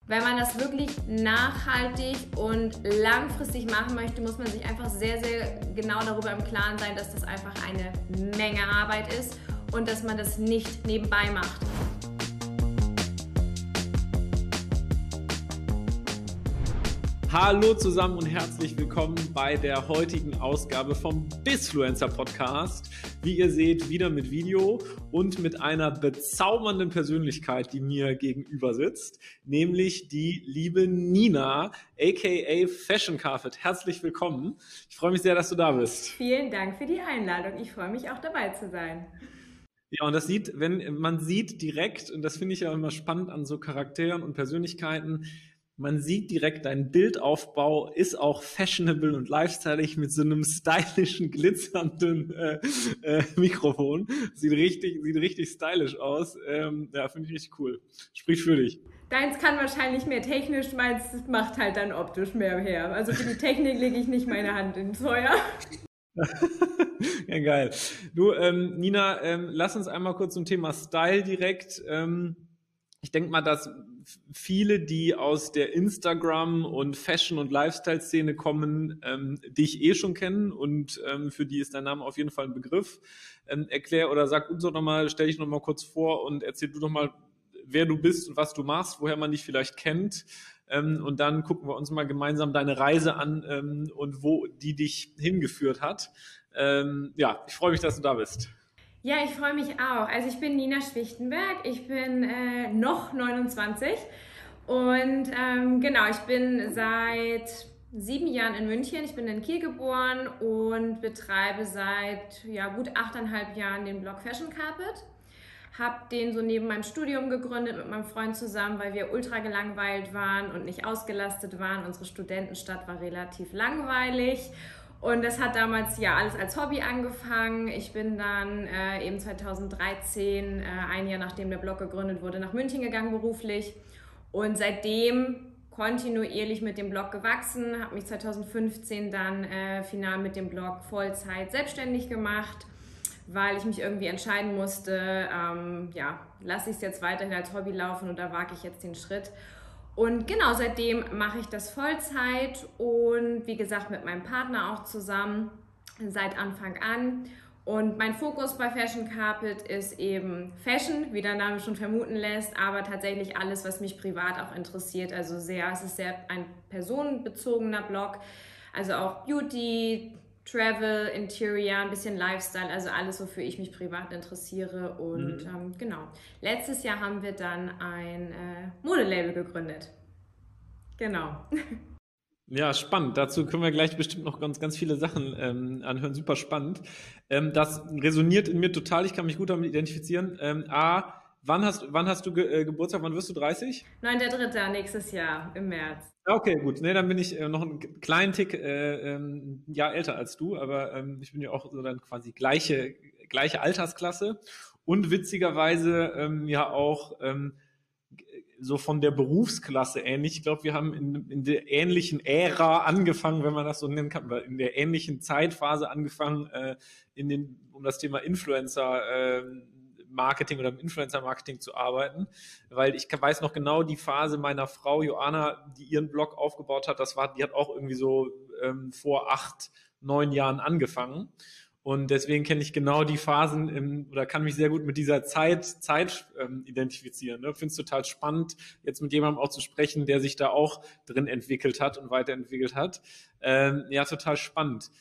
Wenn man das wirklich nachhaltig und langfristig machen möchte, muss man sich einfach sehr, sehr genau darüber im Klaren sein, dass das einfach eine Menge Arbeit ist und dass man das nicht nebenbei macht. Hallo zusammen und herzlich willkommen bei der heutigen Ausgabe vom Bizfluencer Podcast. Wie ihr seht, wieder mit Video und mit einer bezaubernden Persönlichkeit, die mir gegenüber sitzt, nämlich die liebe Nina, aka Fashion Carpet. Herzlich willkommen. Ich freue mich sehr, dass du da bist. Vielen Dank für die Einladung. Ich freue mich auch dabei zu sein. Ja, und man sieht direkt, und das finde ich ja immer spannend an so Charakteren und Persönlichkeiten, man sieht direkt, dein Bildaufbau ist auch fashionable und lifestyleig mit so einem stylischen, glitzernden Mikrofon. Sieht richtig stylisch aus. Ja, finde ich richtig cool. Spricht für dich. Deins kann wahrscheinlich mehr technisch, meins macht halt dann optisch mehr her. Also für die Technik lege ich nicht meine Hand ins Feuer. Ja, geil. Du, Nina, lass uns einmal kurz zum Thema Style direkt. Ich denke mal, dass viele, die aus der Instagram- und Fashion- und Lifestyle-Szene kommen, dich schon kennen und für die ist dein Name auf jeden Fall ein Begriff. Erklär oder sag uns doch nochmal, stell dich nochmal kurz vor und erzähl du doch mal, wer du bist und was du machst, woher man dich vielleicht kennt. Und dann gucken wir uns mal gemeinsam deine Reise an und wo die dich hingeführt hat. Ja, ich freue mich, dass du da bist. Ja, ich freue mich auch. Also ich bin Nina Schwichtenberg, ich bin noch 29 und genau, ich bin seit 7 Jahren in München. Ich bin in Kiel geboren und betreibe seit gut 8,5 Jahren den Blog Fashion Carpet. Hab den so neben meinem Studium gegründet mit meinem Freund zusammen, weil wir ultra gelangweilt waren und nicht ausgelastet waren. Unsere Studentenstadt war relativ langweilig. Und das hat damals alles als Hobby angefangen. Ich bin dann eben 2013, ein Jahr nachdem der Blog gegründet wurde, nach München gegangen beruflich. Und seitdem kontinuierlich mit dem Blog gewachsen, habe mich 2015 dann final mit dem Blog Vollzeit selbstständig gemacht, weil ich mich irgendwie entscheiden musste, lasse ich es jetzt weiterhin als Hobby laufen oder wage ich jetzt den Schritt. Und genau, seitdem mache ich das Vollzeit und wie gesagt mit meinem Partner auch zusammen seit Anfang an. Und mein Fokus bei Fashion Carpet ist eben Fashion, wie der Name schon vermuten lässt, aber tatsächlich alles, was mich privat auch interessiert. Also es ist sehr ein personenbezogener Blog, also auch Beauty, Travel, Interior, ein bisschen Lifestyle, also alles, wofür ich mich privat interessiere. Und genau, letztes Jahr haben wir dann ein Modelabel gegründet. Genau. Ja, spannend. Dazu können wir gleich bestimmt noch ganz viele Sachen anhören. Super spannend. Das resoniert in mir total. Ich kann mich gut damit identifizieren. Wann hast du Geburtstag? Wann wirst du 30? 9.3. nächstes Jahr im März. Okay, gut. Nee, dann bin ich noch einen kleinen Tick Jahr älter als du, aber ich bin ja auch so dann quasi gleiche Altersklasse und witzigerweise auch so von der Berufsklasse ähnlich. Ich glaube, wir haben in der ähnlichen Ära angefangen, wenn man das so nennen kann, oder in der ähnlichen Zeitphase angefangen, um das Thema Influencer Marketing oder im Influencer-Marketing zu arbeiten, weil ich weiß noch genau die Phase meiner Frau Joanna, die ihren Blog aufgebaut hat, die hat auch irgendwie so vor 8, 9 Jahren angefangen und deswegen kenne ich genau die Phasen oder kann mich sehr gut mit dieser Zeit identifizieren. Ne? Finde es total spannend, jetzt mit jemandem auch zu sprechen, der sich da auch drin entwickelt hat und weiterentwickelt hat. Ja, total spannend.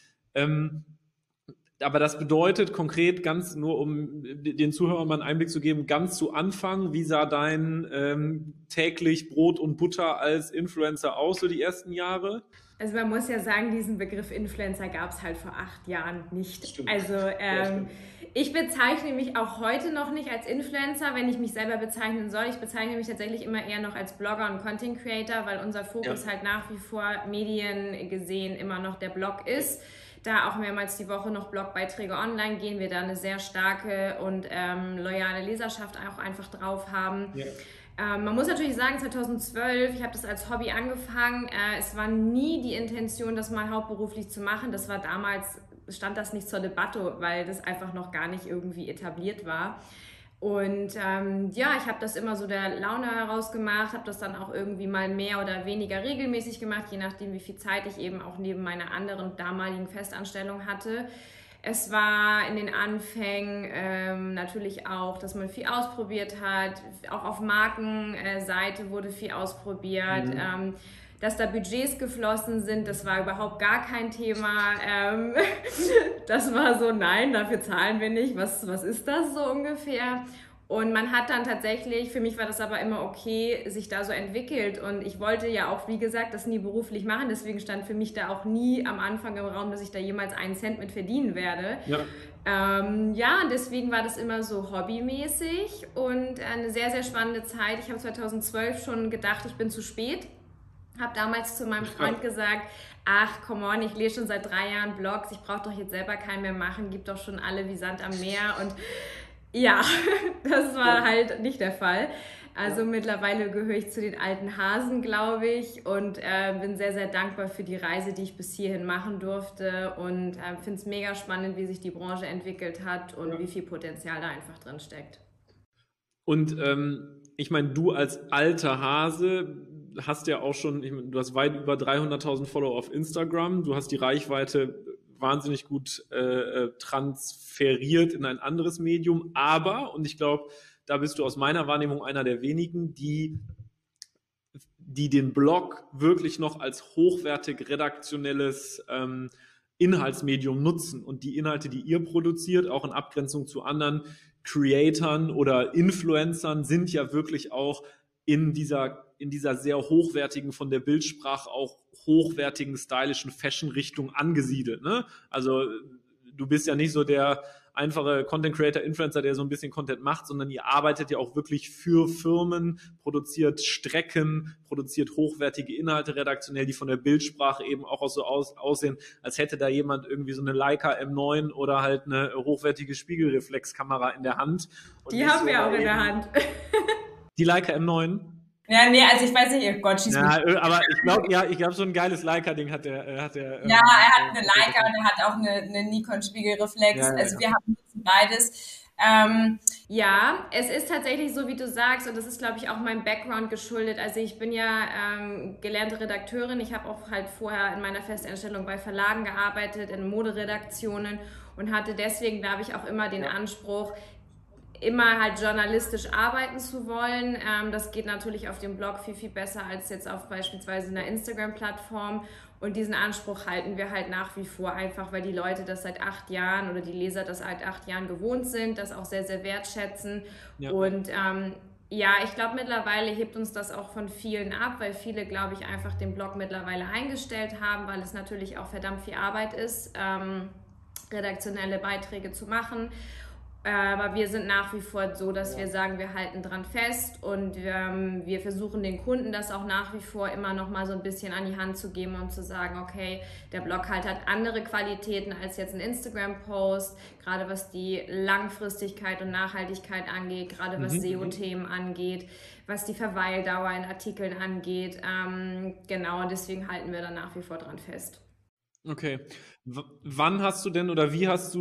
Aber das bedeutet konkret ganz nur, um den Zuhörern mal einen Einblick zu geben, ganz zu Anfang, wie sah dein täglich Brot und Butter als Influencer aus, so die ersten Jahre? Also man muss ja sagen, diesen Begriff Influencer gab es halt vor 8 Jahren nicht. Stimmt. Also ich bezeichne mich auch heute noch nicht als Influencer, wenn ich mich selber bezeichnen soll. Ich bezeichne mich tatsächlich immer eher noch als Blogger und Content Creator, weil unser Fokus halt nach wie vor Medien gesehen immer noch der Blog ist. Da auch mehrmals die Woche noch Blogbeiträge online gehen, wir da eine sehr starke und loyale Leserschaft auch einfach drauf haben. Ja. Man muss natürlich sagen, 2012, ich habe das als Hobby angefangen, es war nie die Intention, das mal hauptberuflich zu machen. Das war damals, stand das nicht zur Debatte, weil das einfach noch gar nicht irgendwie etabliert war. Und ja, ich habe das immer so der Laune heraus gemacht, habe das dann auch irgendwie mal mehr oder weniger regelmäßig gemacht, je nachdem, wie viel Zeit ich eben auch neben meiner anderen damaligen Festanstellung hatte. Es war in den Anfängen natürlich auch, dass man viel ausprobiert hat. Auch auf Markenseite wurde viel ausprobiert. Dass da Budgets geflossen sind, das war überhaupt gar kein Thema. Das war so, nein, dafür zahlen wir nicht. Was ist das so ungefähr? Und man hat dann tatsächlich, für mich war das aber immer okay, sich da so entwickelt. Und ich wollte ja auch, wie gesagt, das nie beruflich machen. Deswegen stand für mich da auch nie am Anfang im Raum, dass ich da jemals einen Cent mit verdienen werde. Ja. Ja, deswegen war das immer so hobbymäßig und eine sehr, sehr spannende Zeit. Ich habe 2012 schon gedacht, ich bin zu spät. Habe damals zu meinem Freund gesagt, ach, come on, ich lese schon seit 3 Jahren Blogs, ich brauche doch jetzt selber keinen mehr machen, gibt doch schon alle wie Sand am Meer. Und ja, das war halt nicht der Fall. Also mittlerweile gehöre ich zu den alten Hasen, glaube ich, und bin sehr, sehr dankbar für die Reise, die ich bis hierhin machen durfte und finde es mega spannend, wie sich die Branche entwickelt hat und wie viel Potenzial da einfach drin steckt. Und ich meine, du als alter Hase hast ja auch schon, du hast weit über 300.000 Follower auf Instagram, du hast die Reichweite wahnsinnig gut transferiert in ein anderes Medium, aber, und ich glaube, da bist du aus meiner Wahrnehmung einer der wenigen, die den Blog wirklich noch als hochwertig redaktionelles Inhaltsmedium nutzen und die Inhalte, die ihr produziert, auch in Abgrenzung zu anderen Creatern oder Influencern, sind ja wirklich auch in dieser sehr hochwertigen, von der Bildsprache auch hochwertigen, stylischen Fashion-Richtung angesiedelt. Ne? Also du bist ja nicht so der einfache Content-Creator-Influencer, der so ein bisschen Content macht, sondern ihr arbeitet ja auch wirklich für Firmen, produziert Strecken, produziert hochwertige Inhalte redaktionell, die von der Bildsprache eben auch so aussehen, als hätte da jemand irgendwie so eine Leica M9 oder halt eine hochwertige Spiegelreflexkamera in der Hand. Und die haben wir auch in der Hand. Die Leica M9? Ja, nee, also ich weiß nicht, oh Gott, schieß mich. Aber ich glaube, so ein geiles Leica-Ding hat er. Ja, er hat eine Leica und er hat auch eine Nikon-Spiegelreflex. Ja, also wir haben beides. Ja, es ist tatsächlich so, wie du sagst, und das ist, glaube ich, auch meinem Background geschuldet. Also ich bin ja gelernte Redakteurin. Ich habe auch halt vorher in meiner Festanstellung bei Verlagen gearbeitet, in Moderedaktionen und hatte deswegen, glaube ich, auch immer den Anspruch, immer halt journalistisch arbeiten zu wollen. Das geht natürlich auf dem Blog viel, viel besser als jetzt auf beispielsweise einer Instagram-Plattform. Und diesen Anspruch halten wir halt nach wie vor einfach, weil die Leute das seit 8 Jahren oder die Leser das seit 8 Jahren gewohnt sind, das auch sehr, sehr wertschätzen. Ja. Und ja, ich glaube, mittlerweile hebt uns das auch von vielen ab, weil viele, glaube ich, einfach den Blog mittlerweile eingestellt haben, weil es natürlich auch verdammt viel Arbeit ist, redaktionelle Beiträge zu machen. Aber wir sind nach wie vor so, dass wir sagen, wir halten dran fest und wir versuchen den Kunden das auch nach wie vor immer noch mal so ein bisschen an die Hand zu geben und zu sagen, okay, der Blog halt hat andere Qualitäten als jetzt ein Instagram-Post, gerade was die Langfristigkeit und Nachhaltigkeit angeht, gerade was SEO-Themen angeht, was die Verweildauer in Artikeln angeht. Genau, und deswegen halten wir da nach wie vor dran fest. Okay. Wann hast du denn oder wie hast du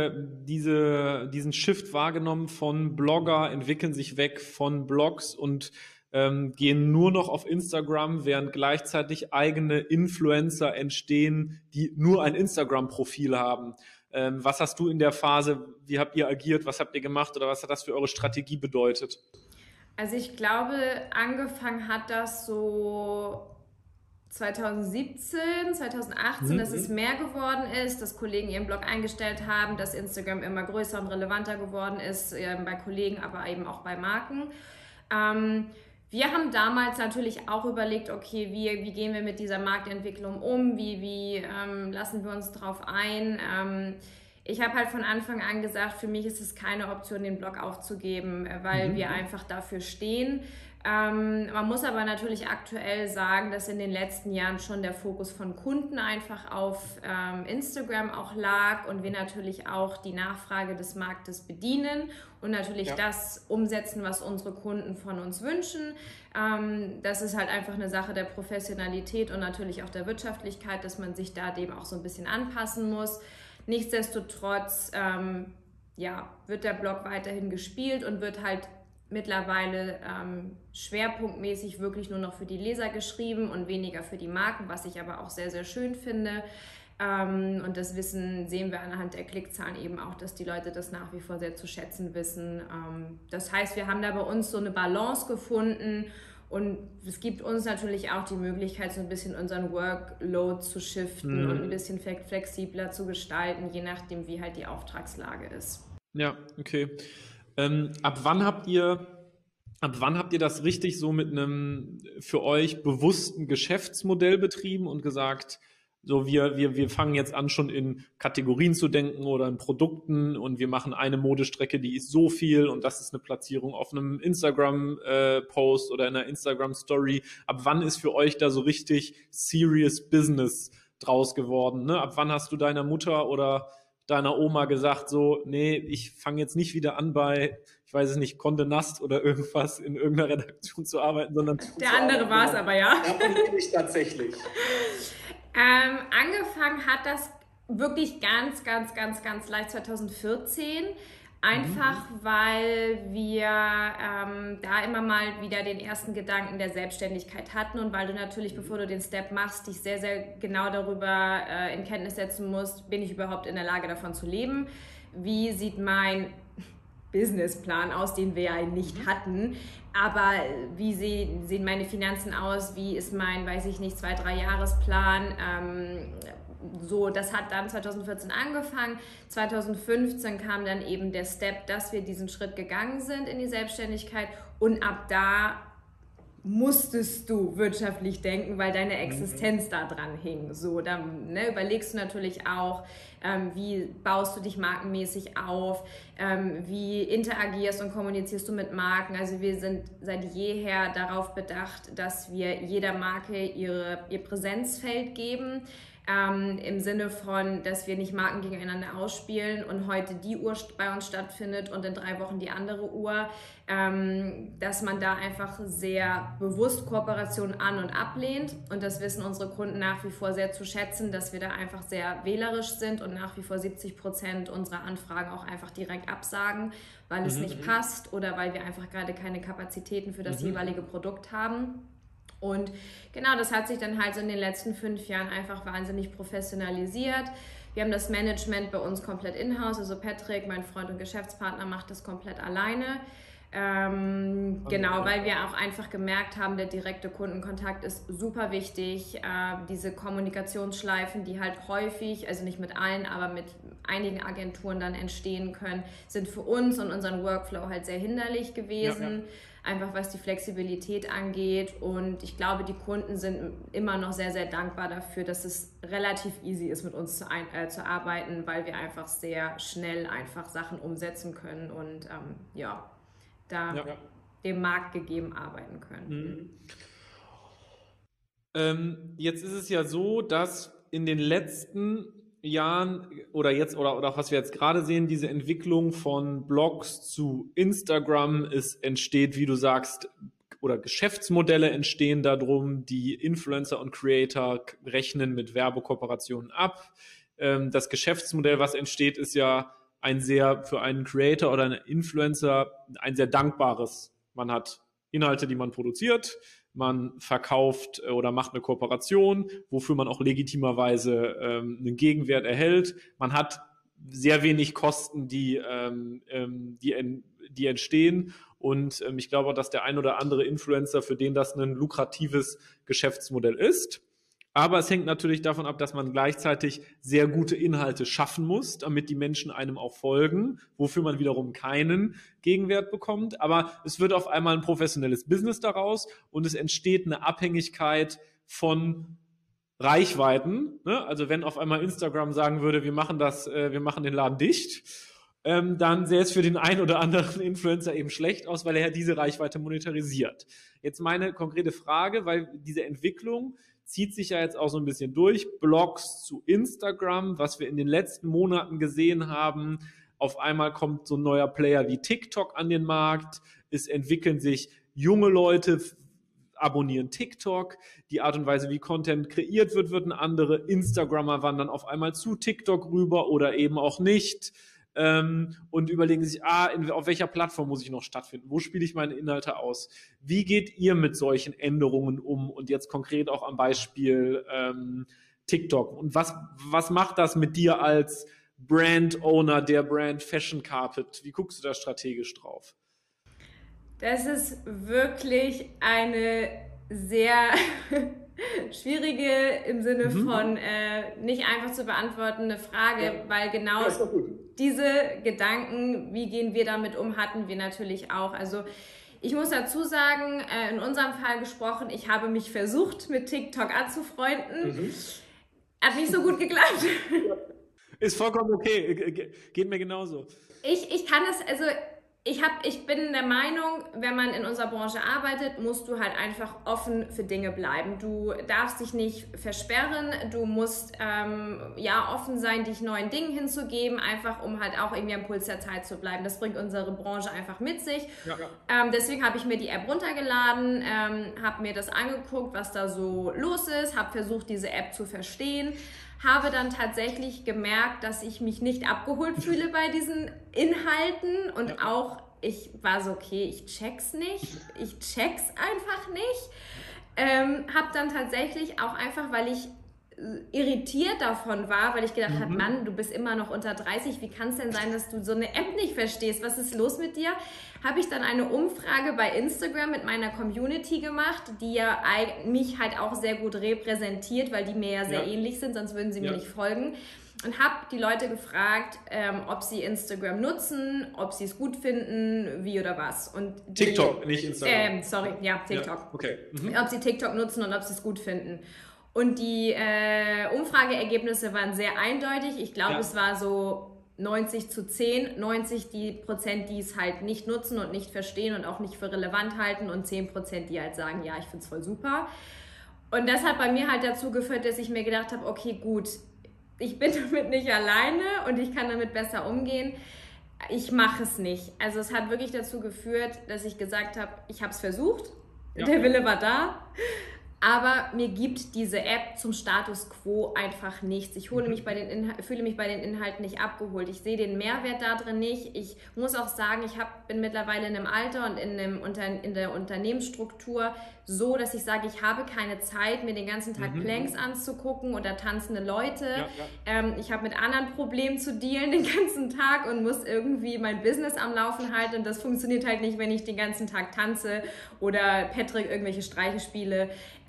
diesen Shift wahrgenommen von Blogger, entwickeln sich weg von Blogs und gehen nur noch auf Instagram, während gleichzeitig eigene Influencer entstehen, die nur ein Instagram-Profil haben? Was hast du in der Phase, wie habt ihr agiert, was habt ihr gemacht oder was hat das für eure Strategie bedeutet? Also ich glaube, angefangen hat das so 2017, 2018, dass es mehr geworden ist, dass Kollegen ihren Blog eingestellt haben, dass Instagram immer größer und relevanter geworden ist, bei Kollegen, aber eben auch bei Marken. Wir haben damals natürlich auch überlegt, okay, wie gehen wir mit dieser Marktentwicklung um, wie lassen wir uns drauf ein. Ich habe halt von Anfang an gesagt, für mich ist es keine Option, den Blog aufzugeben, weil wir einfach dafür stehen. Man muss aber natürlich aktuell sagen, dass in den letzten Jahren schon der Fokus von Kunden einfach auf Instagram auch lag und wir natürlich auch die Nachfrage des Marktes bedienen und natürlich das umsetzen, was unsere Kunden von uns wünschen. Das ist halt einfach eine Sache der Professionalität und natürlich auch der Wirtschaftlichkeit, dass man sich da dem auch so ein bisschen anpassen muss. Nichtsdestotrotz wird der Blog weiterhin gespielt und wird halt mittlerweile schwerpunktmäßig wirklich nur noch für die Leser geschrieben und weniger für die Marken, was ich aber auch sehr, sehr schön finde. Und das sehen wir anhand der Klickzahlen eben auch, dass die Leute das nach wie vor sehr zu schätzen wissen. Das heißt, wir haben da bei uns so eine Balance gefunden und es gibt uns natürlich auch die Möglichkeit, so ein bisschen unseren Workload zu shiften und ein bisschen flexibler zu gestalten, je nachdem, wie halt die Auftragslage ist. Ja, okay. Ab wann habt ihr das richtig so mit einem für euch bewussten Geschäftsmodell betrieben und gesagt, so wir fangen jetzt an, schon in Kategorien zu denken oder in Produkten und wir machen eine Modestrecke, die ist so viel und das ist eine Platzierung auf einem Instagram-Post oder in einer Instagram-Story. Ab wann ist für euch da so richtig serious Business draus geworden? Ne? Ab wann hast du deiner Mutter oder deiner Oma gesagt, so, nee, ich fange jetzt nicht wieder an bei, ich weiß es nicht, Condé Nast oder irgendwas in irgendeiner Redaktion zu arbeiten, sondern... Der andere war es aber, ja. Davon bin ich tatsächlich. Angefangen hat das wirklich ganz leicht 2014. Einfach weil wir da immer mal wieder den ersten Gedanken der Selbstständigkeit hatten und weil du natürlich, bevor du den Step machst, dich sehr, sehr genau darüber in Kenntnis setzen musst, bin ich überhaupt in der Lage davon zu leben? Wie sieht mein Businessplan aus, den wir ja nicht hatten? Aber wie sehen meine Finanzen aus? Wie ist mein, weiß ich nicht, 2-3 Jahresplan? So, das hat dann 2014 angefangen. 2015 kam dann eben der Step, dass wir diesen Schritt gegangen sind in die Selbstständigkeit und ab da musstest du wirtschaftlich denken, weil deine Existenz da dran hing. So, dann überlegst du natürlich auch, wie baust du dich markenmäßig auf, wie interagierst und kommunizierst du mit Marken. Also wir sind seit jeher darauf bedacht, dass wir jeder Marke ihr Präsenzfeld geben. Im Sinne von, dass wir nicht Marken gegeneinander ausspielen und heute die Uhr bei uns stattfindet und in 3 Wochen die andere Uhr, dass man da einfach sehr bewusst Kooperationen an- und ablehnt und das wissen unsere Kunden nach wie vor sehr zu schätzen, dass wir da einfach sehr wählerisch sind und nach wie vor 70% unserer Anfragen auch einfach direkt absagen, weil es nicht passt oder weil wir einfach gerade keine Kapazitäten für das jeweilige Produkt haben. Und genau, das hat sich dann halt so in den letzten 5 Jahren einfach wahnsinnig professionalisiert. Wir haben das Management bei uns komplett in-house, also Patrick, mein Freund und Geschäftspartner, macht das komplett alleine. Genau, weil wir auch einfach gemerkt haben, der direkte Kundenkontakt ist super wichtig. Diese Kommunikationsschleifen, die halt häufig, also nicht mit allen, aber mit einigen Agenturen dann entstehen können, sind für uns und unseren Workflow halt sehr hinderlich gewesen. Ja. Einfach was die Flexibilität angeht und ich glaube, die Kunden sind immer noch sehr, sehr dankbar dafür, dass es relativ easy ist, mit uns zu arbeiten, weil wir einfach sehr schnell einfach Sachen umsetzen können und dem Markt gegeben arbeiten können. Jetzt ist es ja so, dass in den letzten Jahren oder auch was wir jetzt gerade sehen, diese Entwicklung von Blogs zu Instagram, es entsteht, wie du sagst, oder Geschäftsmodelle entstehen darum, die Influencer und Creator rechnen mit Werbekooperationen ab. Das Geschäftsmodell, was entsteht, ist ja für einen Creator oder einen Influencer ein sehr dankbares. Man hat Inhalte, die man produziert, man verkauft oder macht eine Kooperation, wofür man auch legitimerweise einen Gegenwert erhält. Man hat sehr wenig Kosten, die entstehen. Und ich glaube, dass der ein oder andere Influencer, für den das ein lukratives Geschäftsmodell ist. Aber es hängt natürlich davon ab, dass man gleichzeitig sehr gute Inhalte schaffen muss, damit die Menschen einem auch folgen, wofür man wiederum keinen Gegenwert bekommt. Aber es wird auf einmal ein professionelles Business daraus und es entsteht eine Abhängigkeit von Reichweiten. Ne? Also wenn auf einmal Instagram sagen würde, wir machen den Laden dicht, dann sähe es für den einen oder anderen Influencer eben schlecht aus, weil er ja diese Reichweite monetarisiert. Jetzt meine konkrete Frage, weil diese Entwicklung zieht sich ja jetzt auch so ein bisschen durch, Blogs zu Instagram, was wir in den letzten Monaten gesehen haben. Auf einmal kommt so ein neuer Player wie TikTok an den Markt. Es entwickeln sich junge Leute, abonnieren TikTok. Die Art und Weise, wie Content kreiert wird eine andere. Instagrammer wandern auf einmal zu TikTok rüber oder eben auch nicht. und überlegen sich, auf welcher Plattform muss ich noch stattfinden? Wo spiele ich meine Inhalte aus? Wie geht ihr mit solchen Änderungen um? Und jetzt konkret auch am Beispiel TikTok. Und was macht das mit dir als Brand-Owner der Brand Fashion Carpet? Wie guckst du da strategisch drauf? Das ist wirklich eine sehr schwierige im Sinne von nicht einfach zu beantwortende Frage, weil genau diese Gedanken, wie gehen wir damit um, hatten wir natürlich auch. Also ich muss dazu sagen, in unserem Fall gesprochen, ich habe mich versucht, mit TikTok anzufreunden. Hat nicht so gut geklappt. Ist vollkommen okay, geht mir genauso. Ich kann es, also ich bin der Meinung, wenn man in unserer Branche arbeitet, musst du halt einfach offen für Dinge bleiben. Du darfst dich nicht versperren, du musst offen sein, dich neuen Dingen hinzugeben, einfach um halt auch irgendwie am Puls der Zeit zu bleiben. Das bringt unsere Branche einfach mit sich. Ja. Deswegen habe ich mir die App runtergeladen, habe mir das angeguckt, was da so los ist, habe versucht, diese App zu verstehen. Habe dann tatsächlich gemerkt, dass ich mich nicht abgeholt fühle bei diesen Inhalten und auch, ich war so, okay, ich check's einfach nicht. Habe dann tatsächlich auch einfach, weil ich irritiert davon war, weil ich gedacht habe, Mann, du bist immer noch unter 30, wie kann es denn sein, dass du so eine App nicht verstehst? Was ist los mit dir? Habe ich dann eine Umfrage bei Instagram mit meiner Community gemacht, die ja mich halt auch sehr gut repräsentiert, weil die mir ja sehr ähnlich sind, sonst würden sie mir nicht folgen. Und habe die Leute gefragt, ob sie Instagram nutzen, ob sie es gut finden, wie oder was. Und TikTok, nicht Instagram. TikTok. Ja, okay. Ob sie TikTok nutzen und ob sie es gut finden. Und die Umfrageergebnisse waren sehr eindeutig. Ich glaube, es war so 90:10. 90%, die es halt nicht nutzen und nicht verstehen und auch nicht für relevant halten und 10%, die halt sagen, ja, ich finde es voll super. Und das hat bei mir halt dazu geführt, dass ich mir gedacht habe, okay, gut, ich bin damit nicht alleine und ich kann damit besser umgehen. Ich mache es nicht. Also es hat wirklich dazu geführt, dass ich gesagt habe, ich habe es versucht, der Wille war da. Aber mir gibt diese App zum Status quo einfach nichts. Ich fühle mich bei den Inhalten nicht abgeholt. Ich sehe den Mehrwert da drin nicht. Ich muss auch sagen, bin mittlerweile in einem Alter und in der Unternehmensstruktur so, dass ich sage, ich habe keine Zeit, mir den ganzen Tag Planks anzugucken oder tanzende Leute. Ich habe mit anderen Problemen zu dealen den ganzen Tag und muss irgendwie mein Business am Laufen halten. Und das funktioniert halt nicht, wenn ich den ganzen Tag tanze oder Patrick irgendwelche Streiche spiele.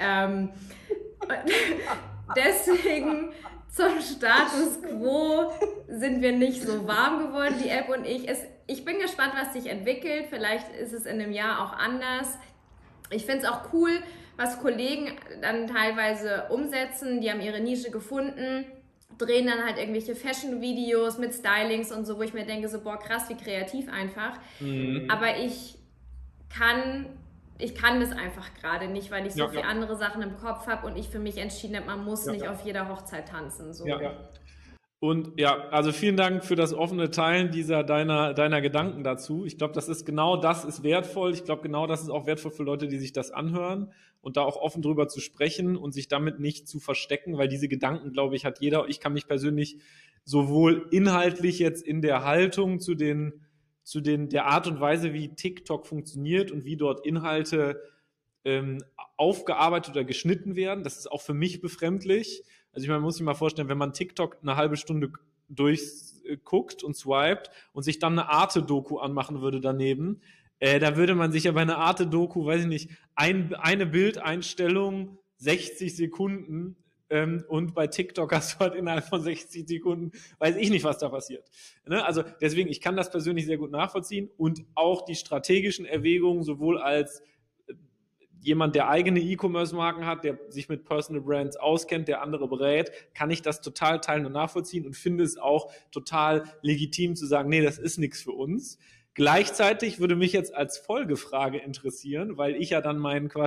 Deswegen zum Status quo sind wir nicht so warm geworden, die App und ich. Ich bin gespannt, was sich entwickelt. Vielleicht ist es in einem Jahr auch anders. Ich finde es auch cool, was Kollegen dann teilweise umsetzen. Die haben ihre Nische gefunden, drehen dann halt irgendwelche Fashion-Videos mit Stylings und so, wo ich mir denke, so boah, krass, wie kreativ einfach. Aber ich kann das einfach gerade nicht, weil ich so viele andere Sachen im Kopf habe und ich für mich entschieden habe, man muss nicht auf jeder Hochzeit tanzen. So. Und also vielen Dank für das offene Teilen deiner Gedanken dazu. Ich glaube, das ist wertvoll. Ich glaube, genau das ist auch wertvoll für Leute, die sich das anhören und da auch offen drüber zu sprechen und sich damit nicht zu verstecken, weil diese Gedanken, glaube ich, hat jeder. Ich kann mich persönlich sowohl inhaltlich jetzt in der Haltung zu der Art und Weise, wie TikTok funktioniert und wie dort Inhalte aufgearbeitet oder geschnitten werden. Das ist auch für mich befremdlich. Also ich meine, man muss sich mal vorstellen, wenn man TikTok eine halbe Stunde durchguckt und swiped und sich dann eine Arte-Doku anmachen würde daneben, da würde man sich ja bei einer Arte-Doku, weiß ich nicht, eine Bildeinstellung 60 Sekunden und bei TikTok hast du halt innerhalb von 60 Sekunden, weiß ich nicht, was da passiert. Ne? Also deswegen, ich kann das persönlich sehr gut nachvollziehen und auch die strategischen Erwägungen, sowohl als jemand, der eigene E-Commerce-Marken hat, der sich mit Personal Brands auskennt, der andere berät, kann ich das total teilen und nachvollziehen und finde es auch total legitim zu sagen, nee, das ist nichts für uns. Gleichzeitig würde mich jetzt als Folgefrage interessieren, weil ich ja dann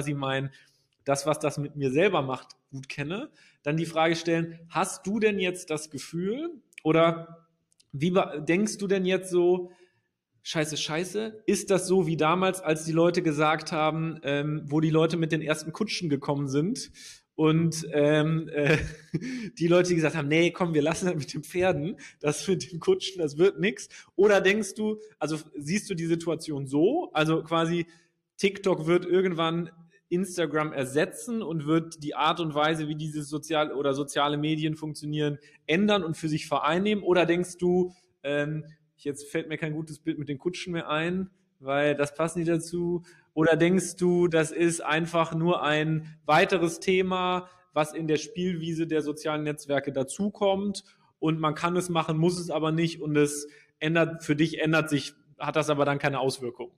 das, was das mit mir selber macht, gut kenne, dann die Frage stellen, hast du denn jetzt das Gefühl oder wie denkst du denn jetzt so, Scheiße, ist das so wie damals, als die Leute gesagt haben, wo die Leute mit den ersten Kutschen gekommen sind Und die Leute, die gesagt haben, nee, komm, wir lassen das mit den Pferden, das mit den Kutschen, das wird nix. Oder denkst du, also siehst du die Situation so, also quasi TikTok wird irgendwann Instagram ersetzen und wird die Art und Weise, wie diese soziale Medien funktionieren, ändern und für sich vereinnehmen? Oder denkst du, jetzt fällt mir kein gutes Bild mit den Kutschen mehr ein, weil das passt nicht dazu? Oder denkst du, das ist einfach nur ein weiteres Thema, was in der Spielwiese der sozialen Netzwerke dazukommt und man kann es machen, muss es aber nicht und für dich hat das aber dann keine Auswirkung?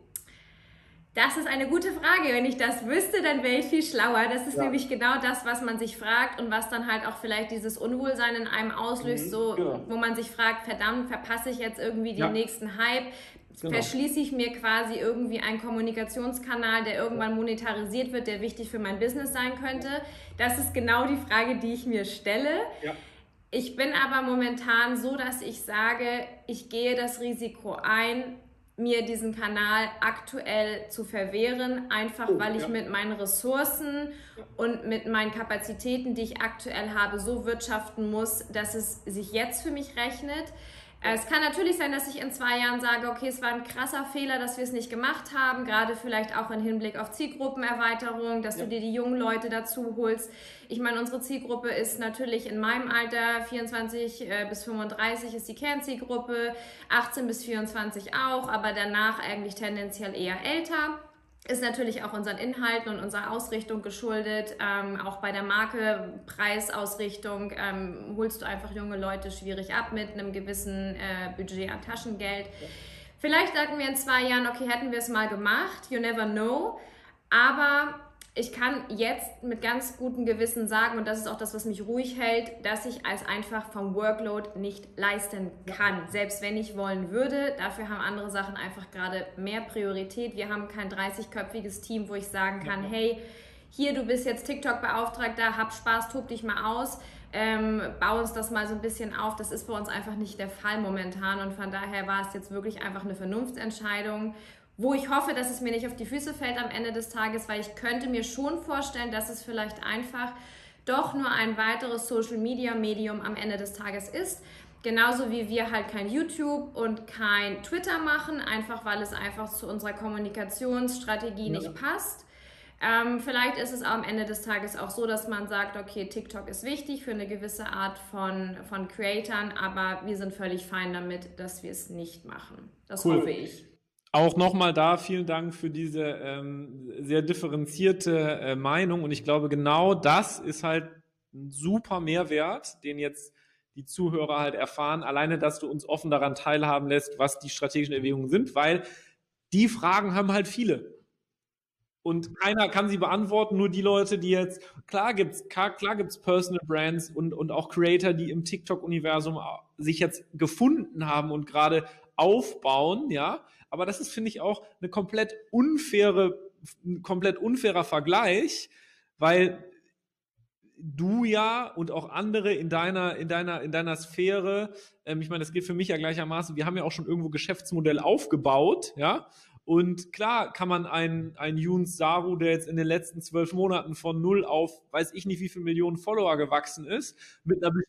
Das ist eine gute Frage. Wenn ich das wüsste, dann wäre ich viel schlauer. Das ist nämlich genau das, was man sich fragt und was dann halt auch vielleicht dieses Unwohlsein in einem auslöst, wo man sich fragt, verdammt, verpasse ich jetzt irgendwie den nächsten Hype? Genau. Verschließe ich mir quasi irgendwie einen Kommunikationskanal, der irgendwann monetarisiert wird, der wichtig für mein Business sein könnte? Das ist genau die Frage, die ich mir stelle. Ja. Ich bin aber momentan so, dass ich sage, ich gehe das Risiko ein, mir diesen Kanal aktuell zu verwehren, einfach weil ich mit meinen Ressourcen und mit meinen Kapazitäten, die ich aktuell habe, so wirtschaften muss, dass es sich jetzt für mich rechnet. Es kann natürlich sein, dass ich in 2 Jahren sage, okay, es war ein krasser Fehler, dass wir es nicht gemacht haben, gerade vielleicht auch im Hinblick auf Zielgruppenerweiterung, dass du dir die jungen Leute dazu holst. Ich meine, unsere Zielgruppe ist natürlich in meinem Alter, 24 bis 35 ist die Kernzielgruppe, 18 bis 24 auch, aber danach eigentlich tendenziell eher älter. Ist natürlich auch unseren Inhalten und unserer Ausrichtung geschuldet. Auch bei der Marke, Preisausrichtung, holst du einfach junge Leute schwierig ab mit einem gewissen Budget an Taschengeld. Ja. Vielleicht sagen wir in 2 Jahren, okay, hätten wir es mal gemacht, you never know. Aber ich kann jetzt mit ganz gutem Gewissen sagen, und das ist auch das, was mich ruhig hält, dass ich es einfach vom Workload nicht leisten kann. Selbst wenn ich wollen würde, dafür haben andere Sachen einfach gerade mehr Priorität. Wir haben kein 30-köpfiges Team, wo ich sagen kann, hey, hier, du bist jetzt TikTok-Beauftragter, hab Spaß, tob dich mal aus, bau uns das mal so ein bisschen auf. Das ist bei uns einfach nicht der Fall momentan und von daher war es jetzt wirklich einfach eine Vernunftsentscheidung, wo ich hoffe, dass es mir nicht auf die Füße fällt am Ende des Tages, weil ich könnte mir schon vorstellen, dass es vielleicht einfach doch nur ein weiteres Social-Media-Medium am Ende des Tages ist. Genauso wie wir halt kein YouTube und kein Twitter machen, einfach weil es einfach zu unserer Kommunikationsstrategie nicht passt. Vielleicht ist es am Ende des Tages auch so, dass man sagt, okay, TikTok ist wichtig für eine gewisse Art von Creatoren, aber wir sind völlig fein damit, dass wir es nicht machen. Das hoffe ich. Auch nochmal da vielen Dank für diese sehr differenzierte Meinung und ich glaube, genau das ist halt ein super Mehrwert, den jetzt die Zuhörer halt erfahren, alleine, dass du uns offen daran teilhaben lässt, was die strategischen Erwägungen sind, weil die Fragen haben halt viele. Und keiner kann sie beantworten, nur die Leute, die jetzt, klar gibt's Personal Brands und auch Creator, die im TikTok-Universum sich jetzt gefunden haben und gerade aufbauen, ja. Aber das ist, finde ich, auch ein komplett unfairer Vergleich, weil du ja und auch andere in deiner Sphäre, ich meine, das geht für mich ja gleichermaßen, wir haben ja auch schon irgendwo Geschäftsmodell aufgebaut, ja. Und klar kann man einen Younes Saru, der jetzt in den letzten 12 Monaten von 0 auf, weiß ich nicht wie viele Millionen Follower gewachsen ist, mit einer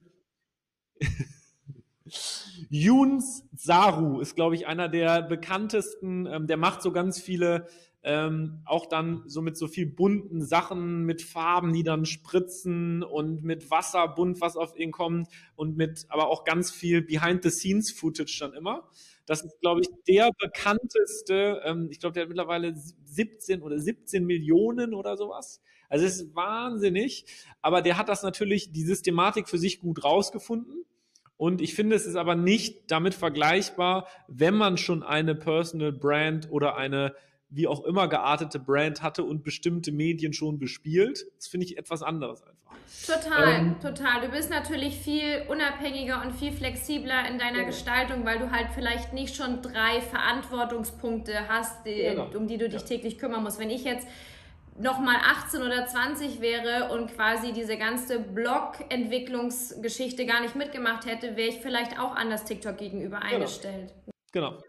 Younes Saru ist, glaube ich, einer der bekanntesten, der macht so ganz viele, auch dann so mit so viel bunten Sachen, mit Farben, die dann spritzen und mit Wasser, bunt, was auf ihn kommt und mit aber auch ganz viel Behind-the-Scenes-Footage dann immer. Das ist, glaube ich, der bekannteste, ich glaube, der hat mittlerweile 17 Millionen oder sowas. Also es ist wahnsinnig, aber der hat das natürlich, die Systematik für sich gut rausgefunden. Und ich finde, es ist aber nicht damit vergleichbar, wenn man schon eine Personal Brand oder eine wie auch immer geartete Brand hatte und bestimmte Medien schon bespielt. Das finde ich etwas anderes einfach. Total. Du bist natürlich viel unabhängiger und viel flexibler in deiner Gestaltung, weil du halt vielleicht nicht schon 3 Verantwortungspunkte hast, um die du dich täglich kümmern musst. Wenn ich jetzt nochmal 18 oder 20 wäre und quasi diese ganze Blog-Entwicklungsgeschichte gar nicht mitgemacht hätte, wäre ich vielleicht auch anders TikTok gegenüber eingestellt. Genau.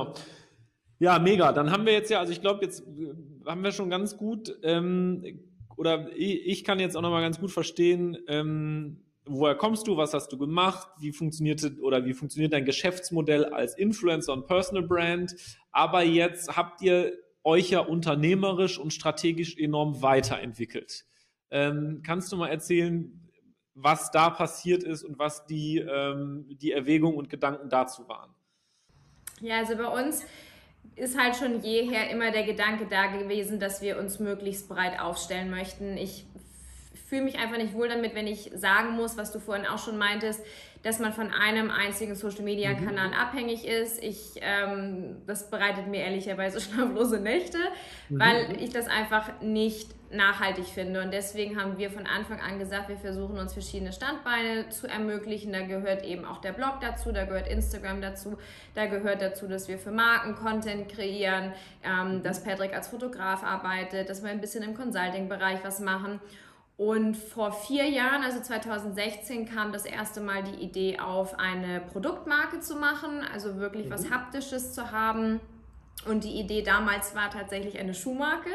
Ja, mega. Dann haben wir jetzt also ich glaube, jetzt haben wir schon ganz gut oder ich kann jetzt auch nochmal ganz gut verstehen, woher kommst du, was hast du gemacht, wie funktioniert dein Geschäftsmodell als Influencer und Personal Brand, aber jetzt habt ihr euch ja unternehmerisch und strategisch enorm weiterentwickelt. Kannst du mal erzählen, was da passiert ist und was die Erwägungen und Gedanken dazu waren? Ja, also bei uns ist halt schon jeher immer der Gedanke da gewesen, dass wir uns möglichst breit aufstellen möchten. Ich fühle mich einfach nicht wohl damit, wenn ich sagen muss, was du vorhin auch schon meintest, dass man von einem einzigen Social-Media-Kanal abhängig ist. Das bereitet mir ehrlicherweise schlaflose Nächte, weil ich das einfach nicht nachhaltig finde. Und deswegen haben wir von Anfang an gesagt, wir versuchen uns verschiedene Standbeine zu ermöglichen. Da gehört eben auch der Blog dazu, da gehört Instagram dazu, da gehört dazu, dass wir für Marken Content kreieren, dass Patrick als Fotograf arbeitet, dass wir ein bisschen im Consulting-Bereich was machen. Und vor 4 Jahren, also 2016, kam das erste Mal die Idee auf, eine Produktmarke zu machen, also wirklich was Haptisches zu haben. Und die Idee damals war tatsächlich eine Schuhmarke.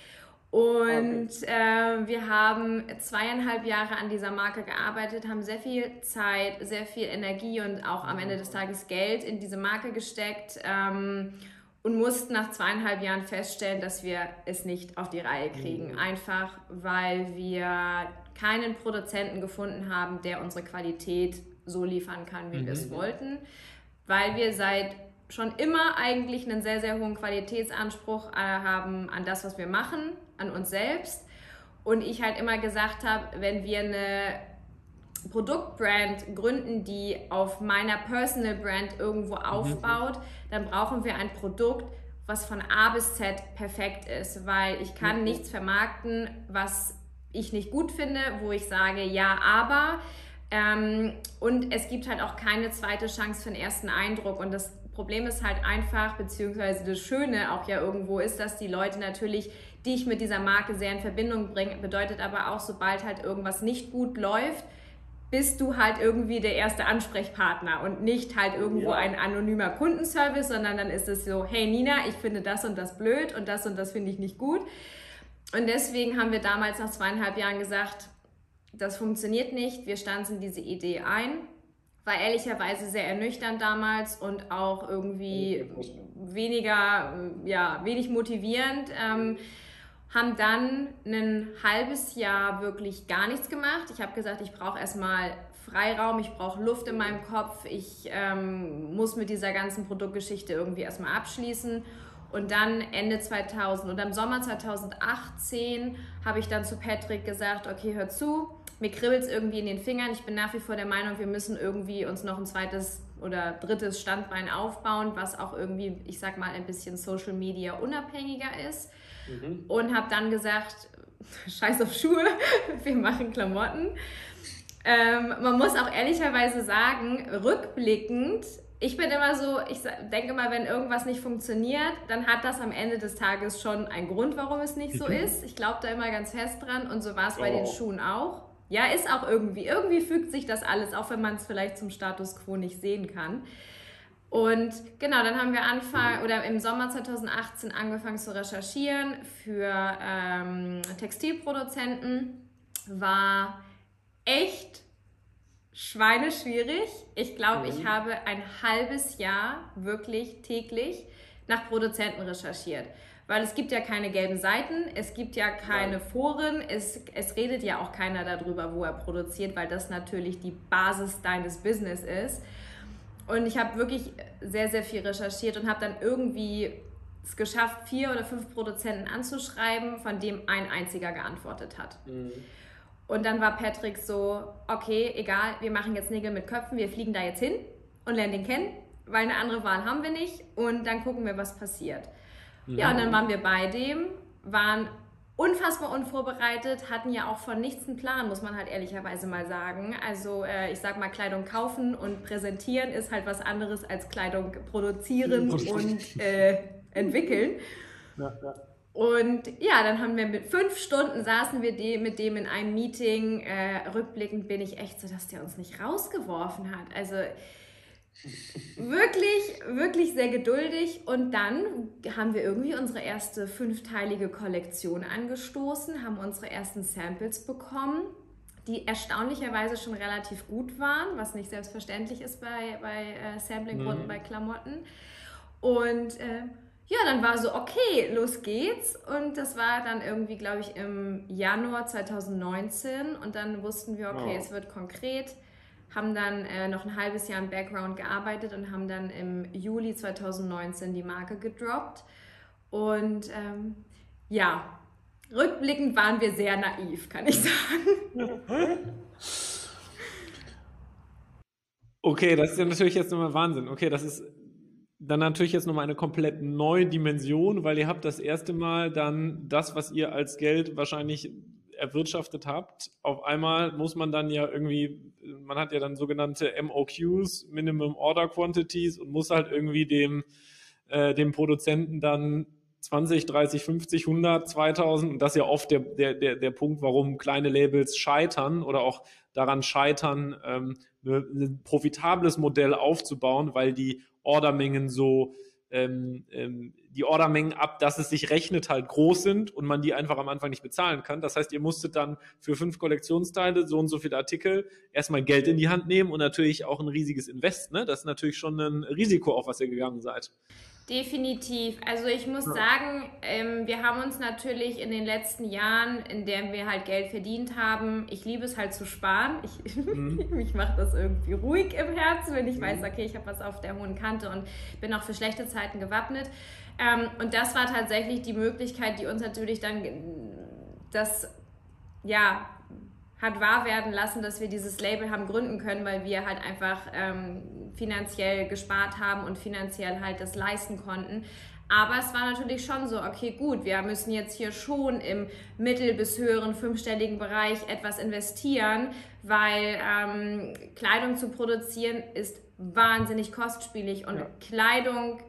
Und wir haben 2,5 Jahre an dieser Marke gearbeitet, haben sehr viel Zeit, sehr viel Energie und auch am Ende des Tages Geld in diese Marke gesteckt. Und mussten nach 2,5 Jahren feststellen, dass wir es nicht auf die Reihe kriegen. Einfach, weil wir keinen Produzenten gefunden haben, der unsere Qualität so liefern kann, wie wir es wollten. Weil wir seit schon immer eigentlich einen sehr, sehr hohen Qualitätsanspruch haben an das, was wir machen, an uns selbst. Und ich halt immer gesagt habe, wenn wir eine Produktbrand gründen, die auf meiner Personal Brand irgendwo aufbaut, dann brauchen wir ein Produkt, was von A bis Z perfekt ist, weil ich kann nichts vermarkten, was ich nicht gut finde, wo ich sage, ja, aber und es gibt halt auch keine zweite Chance für den ersten Eindruck und das Problem ist halt einfach, beziehungsweise das Schöne auch ja irgendwo ist, dass die Leute natürlich dich mit dieser Marke sehr in Verbindung bringen, bedeutet aber auch, sobald halt irgendwas nicht gut läuft, bist du halt irgendwie der erste Ansprechpartner und nicht halt irgendwo ein anonymer Kundenservice, sondern dann ist es so, hey Nina, ich finde das und das blöd und das finde ich nicht gut. Und deswegen haben wir damals nach 2,5 Jahren gesagt, das funktioniert nicht, wir stanzen diese Idee ein. War ehrlicherweise sehr ernüchternd damals und auch irgendwie wenig motivierend. Haben dann ein halbes Jahr wirklich gar nichts gemacht. Ich habe gesagt, ich brauche erstmal Freiraum, ich brauche Luft in meinem Kopf, ich muss mit dieser ganzen Produktgeschichte irgendwie erstmal abschließen. Und dann Ende 2000 oder im Sommer 2018 habe ich dann zu Patrick gesagt, okay, hör zu, mir kribbelt es irgendwie in den Fingern. Ich bin nach wie vor der Meinung, wir müssen irgendwie uns noch ein zweites oder drittes Standbein aufbauen, was auch irgendwie, ich sag mal, ein bisschen Social Media unabhängiger ist. Und habe dann gesagt, scheiß auf Schuhe, wir machen Klamotten. Man muss auch ehrlicherweise sagen, rückblickend, ich bin immer so, ich denke immer, wenn irgendwas nicht funktioniert, dann hat das am Ende des Tages schon einen Grund, warum es nicht so ist. Ich glaube da immer ganz fest dran und so war es bei den Schuhen auch. Ja, ist auch irgendwie fügt sich das alles, auch wenn man es vielleicht zum Status quo nicht sehen kann. Und genau, dann haben wir im Sommer 2018 angefangen zu recherchieren für Textilproduzenten. War echt schweineschwierig. Ich glaube, ich habe ein halbes Jahr wirklich täglich nach Produzenten recherchiert. Weil es gibt ja keine gelben Seiten, es gibt ja keine Foren, es redet ja auch keiner darüber, wo er produziert, weil das natürlich die Basis deines Business ist. Und ich habe wirklich sehr, sehr viel recherchiert und habe dann irgendwie es geschafft, 4 oder 5 Produzenten anzuschreiben, von dem ein einziger geantwortet hat. Und dann war Patrick so, okay, egal, wir machen jetzt Nägel mit Köpfen, wir fliegen da jetzt hin und lernen den kennen, weil eine andere Wahl haben wir nicht und dann gucken wir, was passiert. Ja, und dann waren wir bei dem, waren unfassbar unvorbereitet, hatten ja auch von nichts einen Plan, muss man halt ehrlicherweise mal sagen. Also ich sag mal, Kleidung kaufen und präsentieren ist halt was anderes als Kleidung produzieren und entwickeln. Ja. Und ja, dann haben wir mit 5 Stunden saßen wir mit dem in einem Meeting. Rückblickend bin ich echt so, dass der uns nicht rausgeworfen hat. Also Wirklich, wirklich sehr geduldig. Und dann haben wir irgendwie unsere erste 5-teilige Kollektion angestoßen, haben unsere ersten Samples bekommen, die erstaunlicherweise schon relativ gut waren, was nicht selbstverständlich ist bei Sampling-Runden, bei Klamotten. Und ja, dann war so, okay, los geht's. Und das war dann irgendwie, glaube ich, im Januar 2019. Und dann wussten wir, okay, es wird konkret. Haben dann noch ein halbes Jahr im Background gearbeitet und haben dann im Juli 2019 die Marke gedroppt. Und ja, rückblickend waren wir sehr naiv, kann ich sagen. Okay, das ist ja natürlich jetzt nochmal Wahnsinn. Okay, das ist dann natürlich jetzt nochmal eine komplett neue Dimension, weil ihr habt das erste Mal dann das, was ihr als Geld wahrscheinlich erwirtschaftet habt. Auf einmal muss man dann ja irgendwie, man hat ja dann sogenannte MOQs, Minimum Order Quantities, und muss halt irgendwie dem Produzenten dann 20, 30, 50, 100, 2000, und das ist ja oft der Punkt, warum kleine Labels scheitern oder auch daran scheitern, ein profitables Modell aufzubauen, weil die Ordermengen die Ordermengen ab, dass es sich rechnet, halt groß sind und man die einfach am Anfang nicht bezahlen kann. Das heißt, ihr musstet dann für 5 Kollektionsteile so und so viele Artikel erstmal Geld in die Hand nehmen und natürlich auch ein riesiges Invest, ne? Das ist natürlich schon ein Risiko, auf was ihr gegangen seid. Definitiv. Also ich muss sagen, wir haben uns natürlich in den letzten Jahren, in denen wir halt Geld verdient haben, ich liebe es halt zu sparen. Mich macht das irgendwie ruhig im Herzen, wenn ich weiß, okay, ich habe was auf der hohen Kante und bin auch für schlechte Zeiten gewappnet. Und das war tatsächlich die Möglichkeit, die uns natürlich dann das, ja, hat wahr werden lassen, dass wir dieses Label haben gründen können, weil wir halt einfach finanziell gespart haben und finanziell halt das leisten konnten. Aber es war natürlich schon so, okay, gut, wir müssen jetzt hier schon im mittel- bis höheren 5-stelligen Bereich etwas investieren, weil Kleidung zu produzieren ist wahnsinnig kostspielig und Kleidung,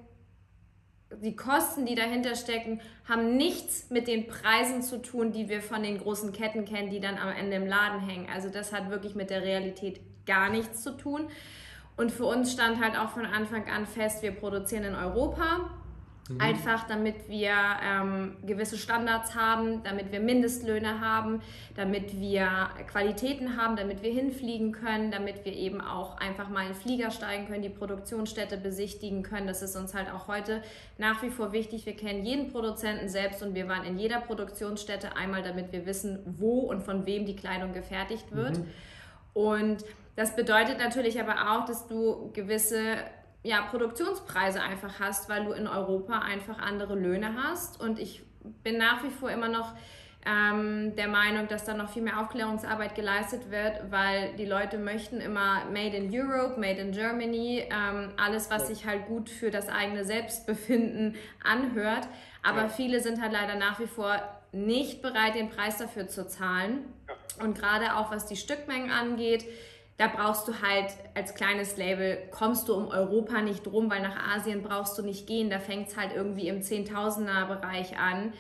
die Kosten, die dahinter stecken, haben nichts mit den Preisen zu tun, die wir von den großen Ketten kennen, die dann am Ende im Laden hängen. Also das hat wirklich mit der Realität gar nichts zu tun. Und für uns stand halt auch von Anfang an fest, wir produzieren in Europa. Einfach damit wir gewisse Standards haben, damit wir Mindestlöhne haben, damit wir Qualitäten haben, damit wir hinfliegen können, damit wir eben auch einfach mal in den Flieger steigen können, die Produktionsstätte besichtigen können. Das ist uns halt auch heute nach wie vor wichtig. Wir kennen jeden Produzenten selbst und wir waren in jeder Produktionsstätte einmal, damit wir wissen, wo und von wem die Kleidung gefertigt wird. Und das bedeutet natürlich aber auch, dass du gewisse Produktionspreise einfach hast, weil du in Europa einfach andere Löhne hast. Und ich bin nach wie vor immer noch der Meinung, dass da noch viel mehr Aufklärungsarbeit geleistet wird, weil die Leute möchten immer Made in Europe, Made in Germany, alles, was sich halt gut für das eigene Selbstbefinden anhört. Aber viele sind halt leider nach wie vor nicht bereit, den Preis dafür zu zahlen. Und gerade auch was die Stückmengen angeht, da brauchst du halt als kleines Label, kommst du um Europa nicht rum, weil nach Asien brauchst du nicht gehen. Da fängt es halt irgendwie im Zehntausender-Bereich an.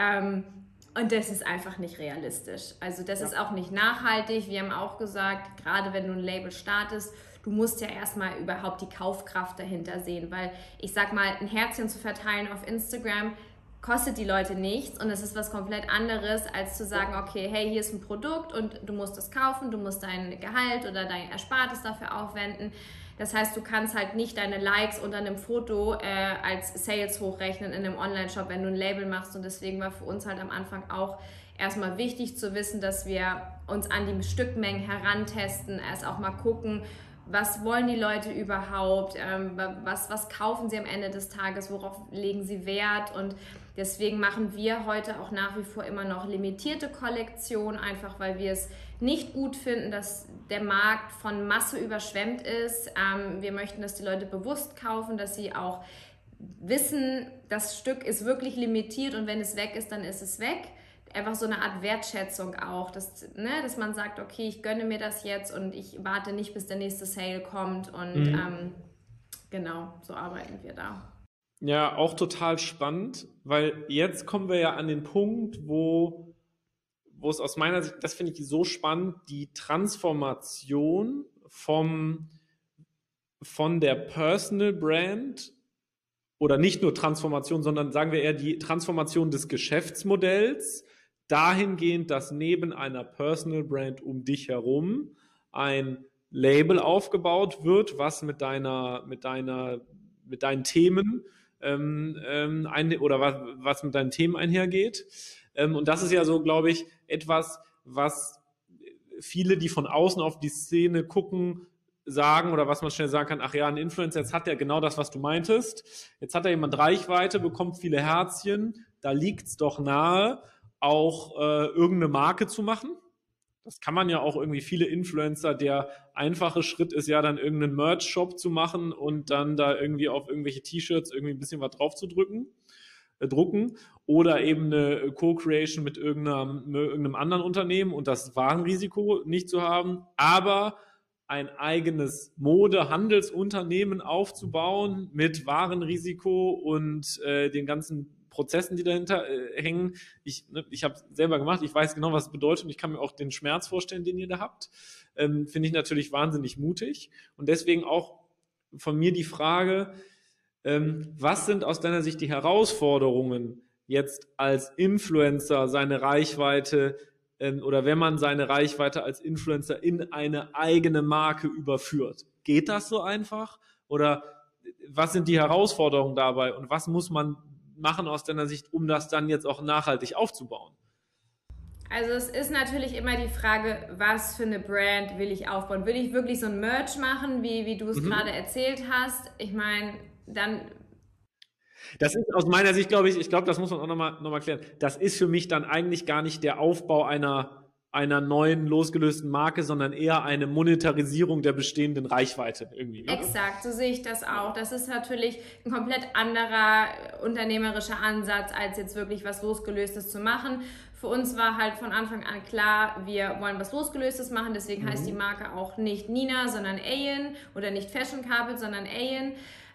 Und das ist einfach nicht realistisch. Also das ist auch nicht nachhaltig. Wir haben auch gesagt, gerade wenn du ein Label startest, du musst ja erstmal überhaupt die Kaufkraft dahinter sehen. Weil ich sag mal, ein Herzchen zu verteilen auf Instagram kostet die Leute nichts und es ist was komplett anderes, als zu sagen, okay, hey, hier ist ein Produkt und du musst es kaufen, du musst dein Gehalt oder dein Erspartes dafür aufwenden. Das heißt, du kannst halt nicht deine Likes unter einem Foto als Sales hochrechnen in einem Online-Shop, wenn du ein Label machst, und deswegen war für uns halt am Anfang auch erstmal wichtig zu wissen, dass wir uns an die Stückmengen herantesten, erst auch mal gucken, was wollen die Leute überhaupt, was kaufen sie am Ende des Tages, worauf legen sie Wert, und deswegen machen wir heute auch nach wie vor immer noch limitierte Kollektionen, einfach weil wir es nicht gut finden, dass der Markt von Masse überschwemmt ist. Wir möchten, dass die Leute bewusst kaufen, dass sie auch wissen, das Stück ist wirklich limitiert und wenn es weg ist, dann ist es weg. Einfach so eine Art Wertschätzung auch, dass man sagt, okay, ich gönne mir das jetzt und ich warte nicht, bis der nächste Sale kommt, und genau, so arbeiten wir da. Ja, auch total spannend, weil jetzt kommen wir ja an den Punkt, wo es aus meiner Sicht, das finde ich so spannend, die Transformation vom von der Personal Brand oder nicht nur Transformation, sondern sagen wir eher die Transformation des Geschäftsmodells dahingehend, dass neben einer Personal Brand um dich herum ein Label aufgebaut wird, was mit deinen Themen oder was mit deinen Themen einhergeht. Und das ist ja so, glaube ich, etwas, was viele, die von außen auf die Szene gucken, sagen oder was man schnell sagen kann, ach ja, ein Influencer, jetzt hat er genau das, was du meintest. Jetzt hat er jemand Reichweite, bekommt viele Herzchen, da liegt es doch nahe, auch irgendeine Marke zu machen. Das kann man ja auch irgendwie, viele Influencer, der einfache Schritt ist ja dann irgendeinen Merch-Shop zu machen und dann da irgendwie auf irgendwelche T-Shirts irgendwie ein bisschen was drauf zu drucken oder eben eine Co-Creation mit irgendeinem anderen Unternehmen und das Warenrisiko nicht zu haben, aber ein eigenes Mode-Handelsunternehmen aufzubauen mit Warenrisiko und den ganzen Prozessen, die dahinter hängen. Ich habe es selber gemacht, ich weiß genau, was es bedeutet und ich kann mir auch den Schmerz vorstellen, den ihr da habt. Finde ich natürlich wahnsinnig mutig und deswegen auch von mir die Frage, was sind aus deiner Sicht die Herausforderungen, jetzt als Influencer seine Reichweite oder wenn man seine Reichweite als Influencer in eine eigene Marke überführt? Geht das so einfach? Oder was sind die Herausforderungen dabei und was muss man machen aus deiner Sicht, um das dann jetzt auch nachhaltig aufzubauen? Also es ist natürlich immer die Frage, was für eine Brand will ich aufbauen? Will ich wirklich so ein Merch machen, wie du es gerade erzählt hast? Ich meine, dann... Das ist aus meiner Sicht, glaube ich, das muss man auch nochmal klären, das ist für mich dann eigentlich gar nicht der Aufbau einer neuen, losgelösten Marke, sondern eher eine Monetarisierung der bestehenden Reichweite irgendwie. Ne? Exakt, so sehe ich das auch. Das ist natürlich ein komplett anderer unternehmerischer Ansatz, als jetzt wirklich was Losgelöstes zu machen. Für uns war halt von Anfang an klar, wir wollen was Losgelöstes machen, deswegen heißt die Marke auch nicht Nina, sondern Ayen oder nicht Fashion Carpet, sondern Ayen.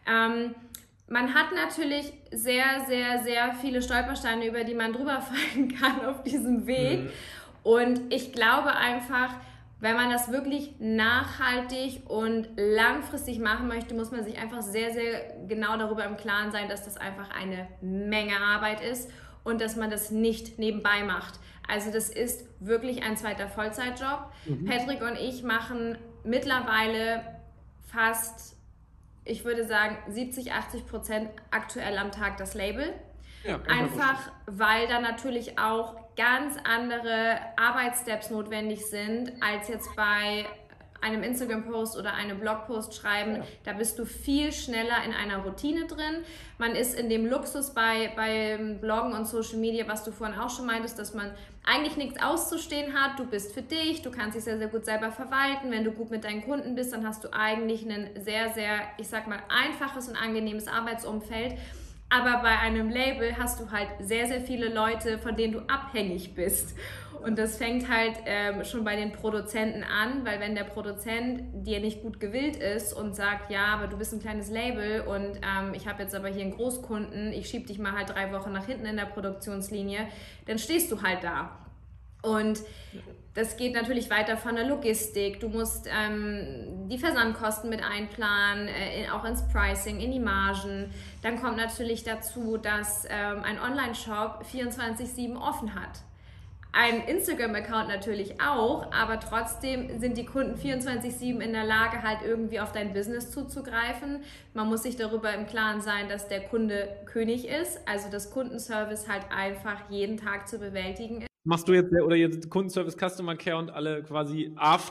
Man hat natürlich sehr, sehr, sehr viele Stolpersteine, über die man drüber fallen kann auf diesem Weg. Und ich glaube einfach, wenn man das wirklich nachhaltig und langfristig machen möchte, muss man sich einfach sehr, sehr genau darüber im Klaren sein, dass das einfach eine Menge Arbeit ist und dass man das nicht nebenbei macht. Also das ist wirklich ein zweiter Vollzeitjob. Patrick und ich machen mittlerweile fast, ich würde sagen, 70-80% aktuell am Tag das Label. Ja, einfach, weil da natürlich auch ganz andere Arbeitssteps notwendig sind, als jetzt bei einem Instagram-Post oder einem Blogpost schreiben. Da bist du viel schneller in einer Routine drin. Man ist in dem Luxus beim Bloggen und Social Media, was du vorhin auch schon meintest, dass man eigentlich nichts auszustehen hat. Du bist für dich, du kannst dich sehr, sehr gut selber verwalten. Wenn du gut mit deinen Kunden bist, dann hast du eigentlich ein sehr, sehr, ich sag mal, einfaches und angenehmes Arbeitsumfeld. Aber bei einem Label hast du halt sehr, sehr viele Leute, von denen du abhängig bist. Und das fängt halt schon bei den Produzenten an, weil wenn der Produzent dir nicht gut gewillt ist und sagt, ja, aber du bist ein kleines Label und ich habe jetzt aber hier einen Großkunden, ich schiebe dich mal halt 3 Wochen nach hinten in der Produktionslinie, dann stehst du halt da. Und das geht natürlich weiter von der Logistik. Du musst die Versandkosten mit einplanen, auch ins Pricing, in die Margen. Dann kommt natürlich dazu, dass ein Online-Shop 24/7 offen hat. Ein Instagram-Account natürlich auch, aber trotzdem sind die Kunden 24/7 in der Lage, halt irgendwie auf dein Business zuzugreifen. Man muss sich darüber im Klaren sein, dass der Kunde König ist, also das Kundenservice halt einfach jeden Tag zu bewältigen ist. Machst du jetzt Kundenservice, Customer Care und alle quasi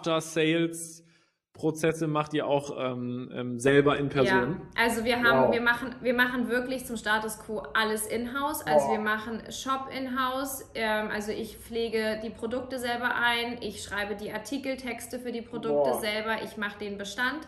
After-Sales-Prozesse macht ihr auch selber in Person? Ja, also wir machen wirklich zum Status Quo alles in-house. Also wir machen Shop in-house. Also ich pflege die Produkte selber ein. Ich schreibe die Artikeltexte für die Produkte selber. Ich mache den Bestand.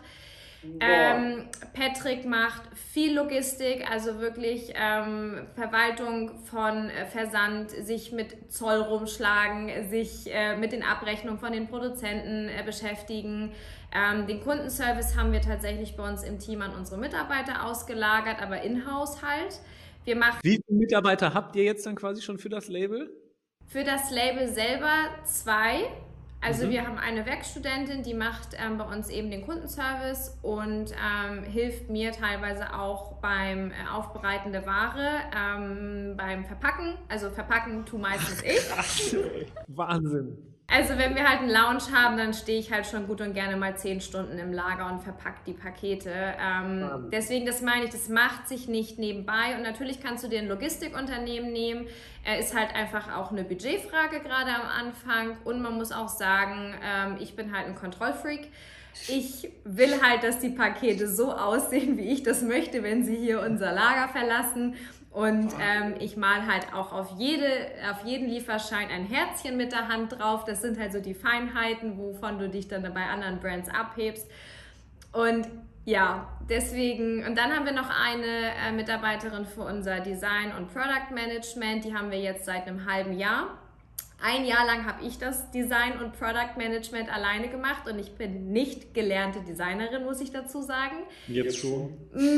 Patrick macht viel Logistik, also wirklich Verwaltung von Versand, sich mit Zoll rumschlagen, sich mit den Abrechnungen von den Produzenten beschäftigen. Den Kundenservice haben wir tatsächlich bei uns im Team an unsere Mitarbeiter ausgelagert, aber in-house halt. Wie viele Mitarbeiter habt ihr jetzt dann quasi schon für das Label? Für das Label selber 2. Also wir haben eine Werkstudentin, die macht bei uns eben den Kundenservice und hilft mir teilweise auch beim Aufbereiten der Ware, beim Verpacken. Also verpacken tue meistens ich. Wahnsinn. Also wenn wir halt einen Lounge haben, dann stehe ich halt schon gut und gerne mal 10 Stunden im Lager und verpacke die Pakete. Deswegen, das meine ich, das macht sich nicht nebenbei. Und natürlich kannst du dir ein Logistikunternehmen nehmen. Ist halt einfach auch eine Budgetfrage gerade am Anfang. Und man muss auch sagen, ich bin halt ein Kontrollfreak. Ich will halt, dass die Pakete so aussehen, wie ich das möchte, wenn sie hier unser Lager verlassen. Und ich mal halt auch auf jeden Lieferschein ein Herzchen mit der Hand drauf. Das sind halt so die Feinheiten, wovon du dich dann bei anderen Brands abhebst. Und ja, deswegen, und dann haben wir noch eine Mitarbeiterin für unser Design und Product Management. Die haben wir jetzt seit einem halben Jahr. Ein Jahr lang habe ich das Design und Product Management alleine gemacht und ich bin nicht gelernte Designerin, muss ich dazu sagen. Jetzt schon?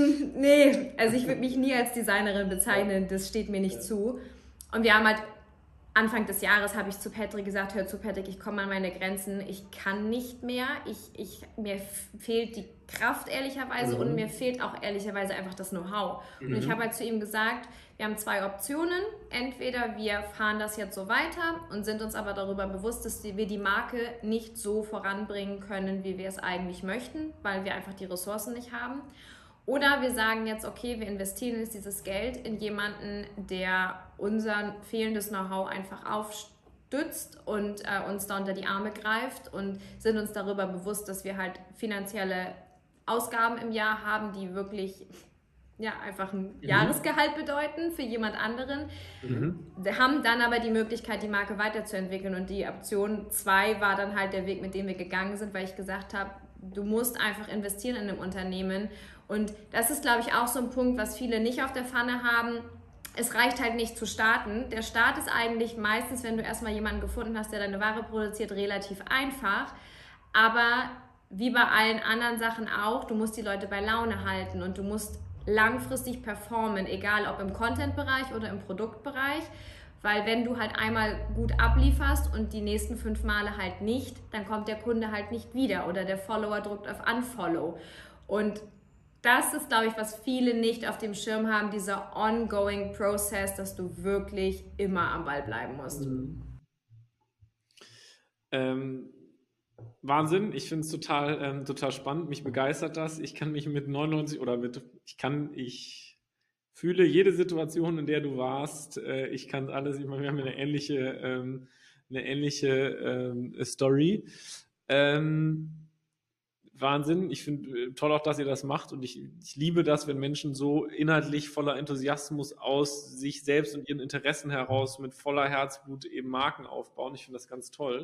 Nee, also ich würde mich nie als Designerin bezeichnen, das steht mir nicht zu. Und wir haben halt, Anfang des Jahres habe ich zu Patrick gesagt, hör zu Patrick, ich komme an meine Grenzen, ich kann nicht mehr, mir fehlt die Kraft ehrlicherweise und mir fehlt auch ehrlicherweise einfach das Know-how. Und ich habe halt zu ihm gesagt, wir haben 2 Optionen, entweder wir fahren das jetzt so weiter und sind uns aber darüber bewusst, dass wir die Marke nicht so voranbringen können, wie wir es eigentlich möchten, weil wir einfach die Ressourcen nicht haben. Oder wir sagen jetzt, okay, wir investieren jetzt dieses Geld in jemanden, der unser fehlendes Know-how einfach aufstützt und uns da unter die Arme greift und sind uns darüber bewusst, dass wir halt finanzielle Ausgaben im Jahr haben, die wirklich einfach ein Jahresgehalt bedeuten für jemand anderen. Wir haben dann aber die Möglichkeit, die Marke weiterzuentwickeln und die Option 2 war dann halt der Weg, mit dem wir gegangen sind, weil ich gesagt habe, du musst einfach investieren in einem Unternehmen und das ist, glaube ich, auch so ein Punkt, was viele nicht auf der Pfanne haben. Es reicht halt nicht zu starten. Der Start ist eigentlich meistens, wenn du erstmal jemanden gefunden hast, der deine Ware produziert, relativ einfach, aber wie bei allen anderen Sachen auch, du musst die Leute bei Laune halten und du musst langfristig performen, egal ob im Content-Bereich oder im Produktbereich, weil wenn du halt einmal gut ablieferst und die nächsten 5 Male halt nicht, dann kommt der Kunde halt nicht wieder oder der Follower drückt auf Unfollow. Und das ist, glaube ich, was viele nicht auf dem Schirm haben, dieser ongoing Process, dass du wirklich immer am Ball bleiben musst. Wahnsinn, ich finde es total spannend, mich begeistert das. Ich kann mich mit 99 ich fühle jede Situation, in der du warst. Ich kann alles, ich meine, wir haben eine ähnliche Story. Wahnsinn, ich finde toll auch, dass ihr das macht und ich liebe das, wenn Menschen so inhaltlich voller Enthusiasmus aus sich selbst und ihren Interessen heraus mit voller Herzblut eben Marken aufbauen. Ich finde das ganz toll.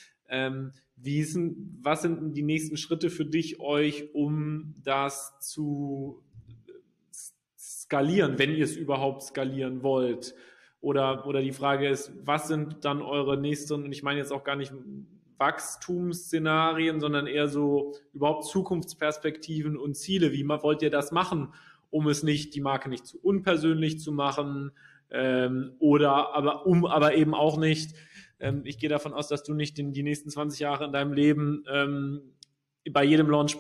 Was sind die nächsten Schritte für euch, um das zu skalieren, wenn ihr es überhaupt skalieren wollt? Oder die Frage ist, was sind dann eure nächsten, und ich meine jetzt auch gar nicht Wachstumsszenarien, sondern eher so überhaupt Zukunftsperspektiven und Ziele. Wie wollt ihr das machen, um die Marke nicht zu unpersönlich zu machen, aber eben auch nicht, ich gehe davon aus, dass du nicht die nächsten 20 Jahre in deinem Leben bei jedem Launch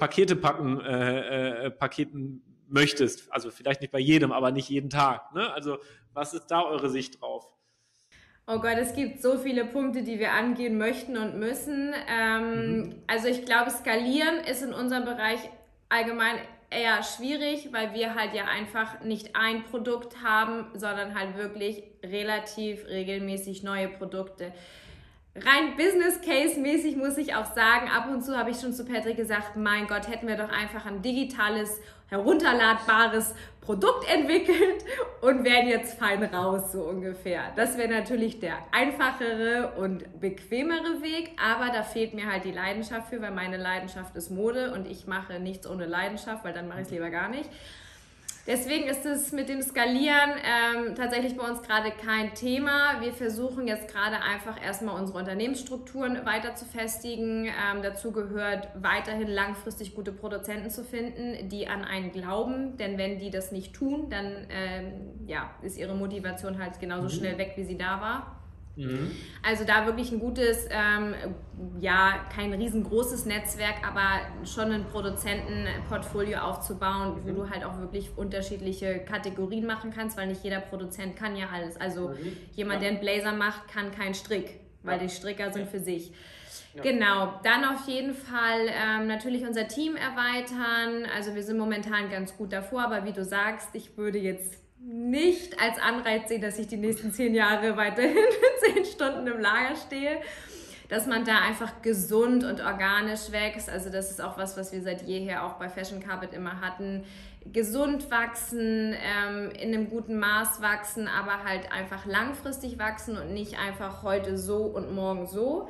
Paketen möchtest. Also vielleicht nicht bei jedem, aber nicht jeden Tag. Ne? Also was ist da eure Sicht drauf? Oh Gott, es gibt so viele Punkte, die wir angehen möchten und müssen. Also ich glaube, skalieren ist in unserem Bereich allgemein eher schwierig, weil wir halt ja einfach nicht ein Produkt haben, sondern halt wirklich relativ regelmäßig neue Produkte. Rein Business Case mäßig muss ich auch sagen, ab und zu habe ich schon zu Patrick gesagt, mein Gott, hätten wir doch einfach ein digitales, herunterladbares Produkt entwickelt und wären jetzt fein raus, so ungefähr. Das wäre natürlich der einfachere und bequemere Weg, aber da fehlt mir halt die Leidenschaft für, weil meine Leidenschaft ist Mode und ich mache nichts ohne Leidenschaft, weil dann mache ich es lieber gar nicht. Deswegen ist es mit dem Skalieren tatsächlich bei uns gerade kein Thema. Wir versuchen jetzt gerade einfach erstmal unsere Unternehmensstrukturen weiter zu festigen. Dazu gehört weiterhin langfristig gute Produzenten zu finden, die an einen glauben. Denn wenn die das nicht tun, dann ist ihre Motivation halt genauso schnell weg, wie sie da war. Also da wirklich ein gutes, kein riesengroßes Netzwerk, aber schon ein Produzentenportfolio aufzubauen, wo du halt auch wirklich unterschiedliche Kategorien machen kannst, weil nicht jeder Produzent kann ja alles. Also jemand, der einen Blazer macht, kann keinen Strick, weil die Stricker sind für sich. Ja. Genau, dann auf jeden Fall natürlich unser Team erweitern. Also wir sind momentan ganz gut davor, aber wie du sagst, ich würde jetzt nicht als Anreiz sehen, dass ich die nächsten 10 Jahre weiterhin 10 Stunden im Lager stehe. Dass man da einfach gesund und organisch wächst. Also das ist auch was wir seit jeher auch bei Fashion Carpet immer hatten. Gesund wachsen, in einem guten Maß wachsen, aber halt einfach langfristig wachsen und nicht einfach heute so und morgen so.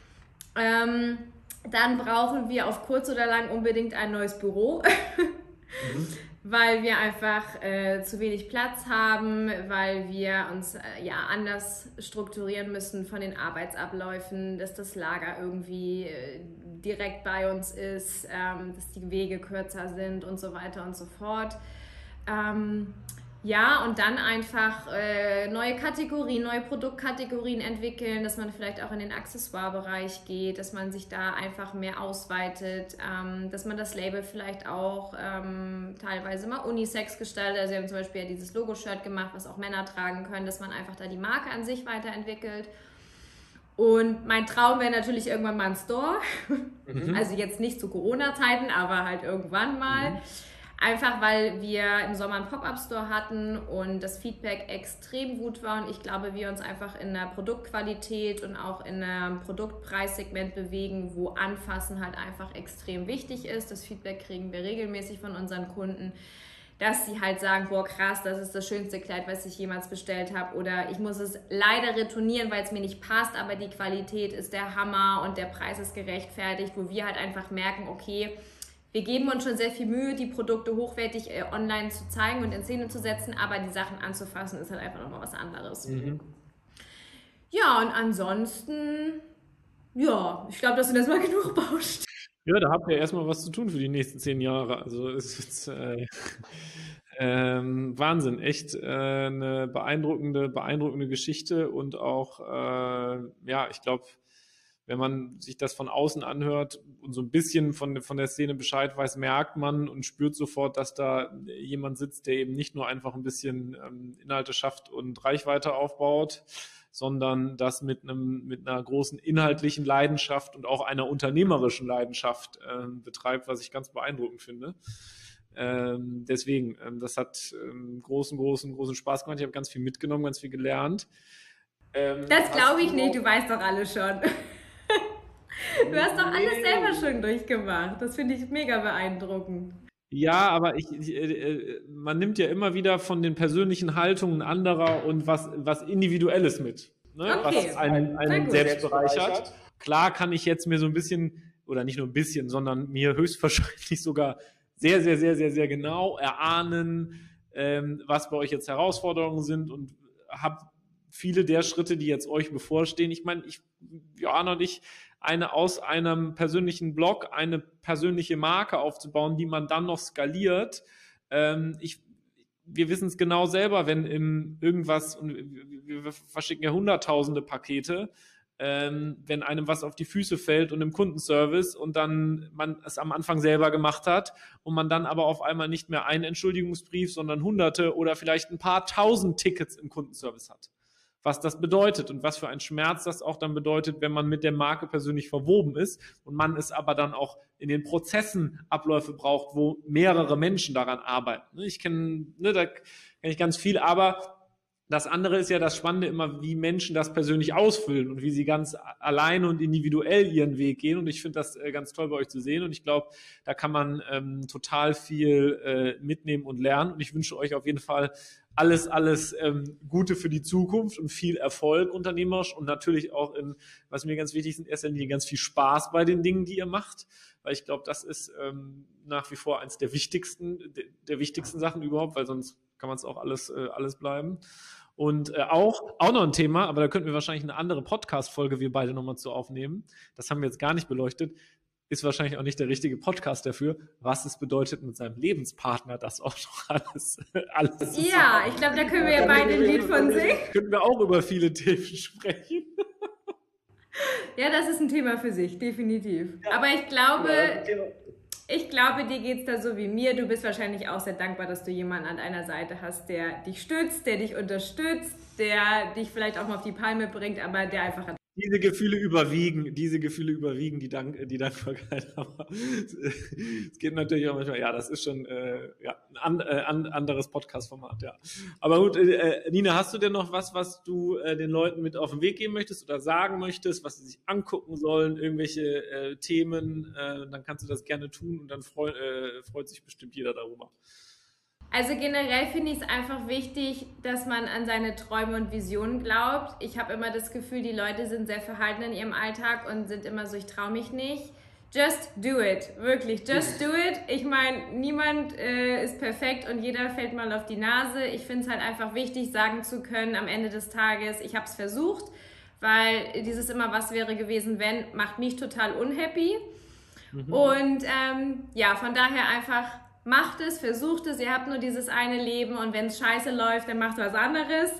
Dann brauchen wir auf kurz oder lang unbedingt ein neues Büro. Weil wir einfach zu wenig Platz haben, weil wir uns anders strukturieren müssen von den Arbeitsabläufen, dass das Lager irgendwie direkt bei uns ist, dass die Wege kürzer sind und so weiter und so fort. Und dann einfach neue Kategorien, neue Produktkategorien entwickeln, dass man vielleicht auch in den Accessoire-Bereich geht, dass man sich da einfach mehr ausweitet, dass man das Label vielleicht auch teilweise mal unisex gestaltet. Also wir haben zum Beispiel ja dieses Logo-Shirt gemacht, was auch Männer tragen können, dass man einfach da die Marke an sich weiterentwickelt. Und mein Traum wäre natürlich irgendwann mal ein Store. Also jetzt nicht zu Corona-Zeiten, aber halt irgendwann mal. Einfach weil wir im Sommer einen Pop-Up-Store hatten und das Feedback extrem gut war und ich glaube, wir uns einfach in der Produktqualität und auch in einem Produktpreissegment bewegen, wo Anfassen halt einfach extrem wichtig ist. Das Feedback kriegen wir regelmäßig von unseren Kunden, dass sie halt sagen, boah krass, das ist das schönste Kleid, was ich jemals bestellt habe, oder ich muss es leider retournieren, weil es mir nicht passt, aber die Qualität ist der Hammer und der Preis ist gerechtfertigt, wo wir halt einfach merken, okay, wir geben uns schon sehr viel Mühe, die Produkte hochwertig online zu zeigen und in Szene zu setzen, aber die Sachen anzufassen ist halt einfach nochmal was anderes. Ja, und ansonsten, ich glaube, das sind erstmal genug Baustellen. Ja, da habt ihr erstmal was zu tun für die nächsten 10 Jahre. Also es ist Wahnsinn, echt eine beeindruckende Geschichte und auch, ich glaube, wenn man sich das von außen anhört und so ein bisschen von der Szene Bescheid weiß, merkt man und spürt sofort, dass da jemand sitzt, der eben nicht nur einfach ein bisschen Inhalte schafft und Reichweite aufbaut, sondern das mit einer großen inhaltlichen Leidenschaft und auch einer unternehmerischen Leidenschaft betreibt, was ich ganz beeindruckend finde. Deswegen, das hat großen Spaß gemacht. Ich habe ganz viel mitgenommen, ganz viel gelernt. Das glaube ich nicht, du weißt doch alles schon. Du hast doch alles selber schon durchgemacht. Das finde ich mega beeindruckend. Ja, aber man nimmt ja immer wieder von den persönlichen Haltungen anderer und was Individuelles mit, ne? Okay. Was einen selbst bereichert. Klar kann ich jetzt mir so ein bisschen, oder nicht nur ein bisschen, sondern mir höchstwahrscheinlich sogar sehr, sehr, sehr, sehr, sehr genau erahnen, was bei euch jetzt Herausforderungen sind und habe viele der Schritte, die jetzt euch bevorstehen. Ich meine, Johanna und ich, aus einem persönlichen Blog eine persönliche Marke aufzubauen, die man dann noch skaliert. Wir wissen es genau selber, wenn irgendwas, und wir verschicken ja hunderttausende Pakete, wenn einem was auf die Füße fällt und im Kundenservice und dann man es am Anfang selber gemacht hat und man dann aber auf einmal nicht mehr einen Entschuldigungsbrief, sondern hunderte oder vielleicht ein paar tausend Tickets im Kundenservice hat. Was das bedeutet und was für ein Schmerz das auch dann bedeutet, wenn man mit der Marke persönlich verwoben ist und man es aber dann auch in den Prozessen Abläufe braucht, wo mehrere Menschen daran arbeiten. Da kenne ich ganz viel, aber das andere ist ja das Spannende immer, wie Menschen das persönlich ausfüllen und wie sie ganz alleine und individuell ihren Weg gehen. Und ich finde das ganz toll bei euch zu sehen. Und ich glaube, da kann man total viel mitnehmen und lernen. Und ich wünsche euch auf jeden Fall alles Gute für die Zukunft und viel Erfolg unternehmerisch und natürlich auch was mir ganz wichtig ist, in erster Linie ganz viel Spaß bei den Dingen, die ihr macht. Weil ich glaube, das ist nach wie vor eins der wichtigsten Sachen überhaupt, weil sonst kann man es auch alles bleiben. Und auch noch ein Thema, aber da könnten wir wahrscheinlich eine andere Podcast-Folge wir beide nochmal zu aufnehmen. Das haben wir jetzt gar nicht beleuchtet. ist wahrscheinlich auch nicht der richtige Podcast dafür, was es bedeutet, mit seinem Lebenspartner das auch noch alles Ja, ich glaube, da können wir ja beide ein Lied von singen. Könnten wir auch über viele Themen sprechen. Ja, das ist ein Thema für sich, definitiv. Ja. Aber ich glaube, dir geht es da so wie mir. Du bist wahrscheinlich auch sehr dankbar, dass du jemanden an deiner Seite hast, der dich stützt, der dich unterstützt, der dich vielleicht auch mal auf die Palme bringt, aber der einfach... Diese Gefühle überwiegen die Dankbarkeit. Aber es geht natürlich auch manchmal, ja, das ist schon ein anderes Podcast-Format, ja. Aber gut, Nina, hast du denn noch was du den Leuten mit auf den Weg geben möchtest oder sagen möchtest, was sie sich angucken sollen, irgendwelche Themen, dann kannst du das gerne tun und dann freut sich bestimmt jeder darüber. Also generell finde ich es einfach wichtig, dass man an seine Träume und Visionen glaubt. Ich habe immer das Gefühl, die Leute sind sehr verhalten in ihrem Alltag und sind immer so, ich traue mich nicht. Just do it, wirklich, just do it. Ich meine, niemand ist perfekt und jeder fällt mal auf die Nase. Ich finde es halt einfach wichtig, sagen zu können am Ende des Tages, ich habe es versucht, weil dieses immer, was wäre gewesen, wenn, macht mich total unhappy. Und von daher einfach... Macht es, versucht es, ihr habt nur dieses eine Leben und wenn es scheiße läuft, dann macht was anderes.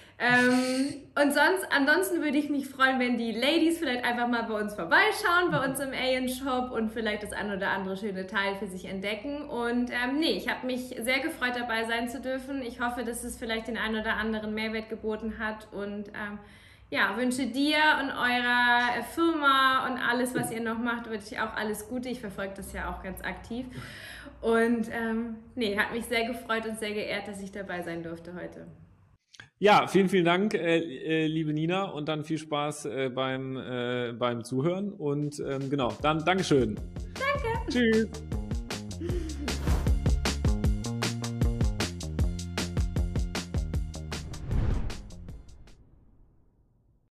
Und ansonsten würde ich mich freuen, wenn die Ladies vielleicht einfach mal bei uns vorbeischauen, bei uns im AN-Shop und vielleicht das ein oder andere schöne Teil für sich entdecken. Und ich habe mich sehr gefreut, dabei sein zu dürfen. Ich hoffe, dass es vielleicht den einen oder anderen Mehrwert geboten hat und wünsche dir und eurer Firma und alles, was ihr noch macht, wünsche ich auch alles Gute. Ich verfolge das ja auch ganz aktiv. Und hat mich sehr gefreut und sehr geehrt, dass ich dabei sein durfte heute. Ja, vielen, vielen Dank, liebe Nina, und dann viel Spaß beim Zuhören und dann Dankeschön. Danke. Tschüss.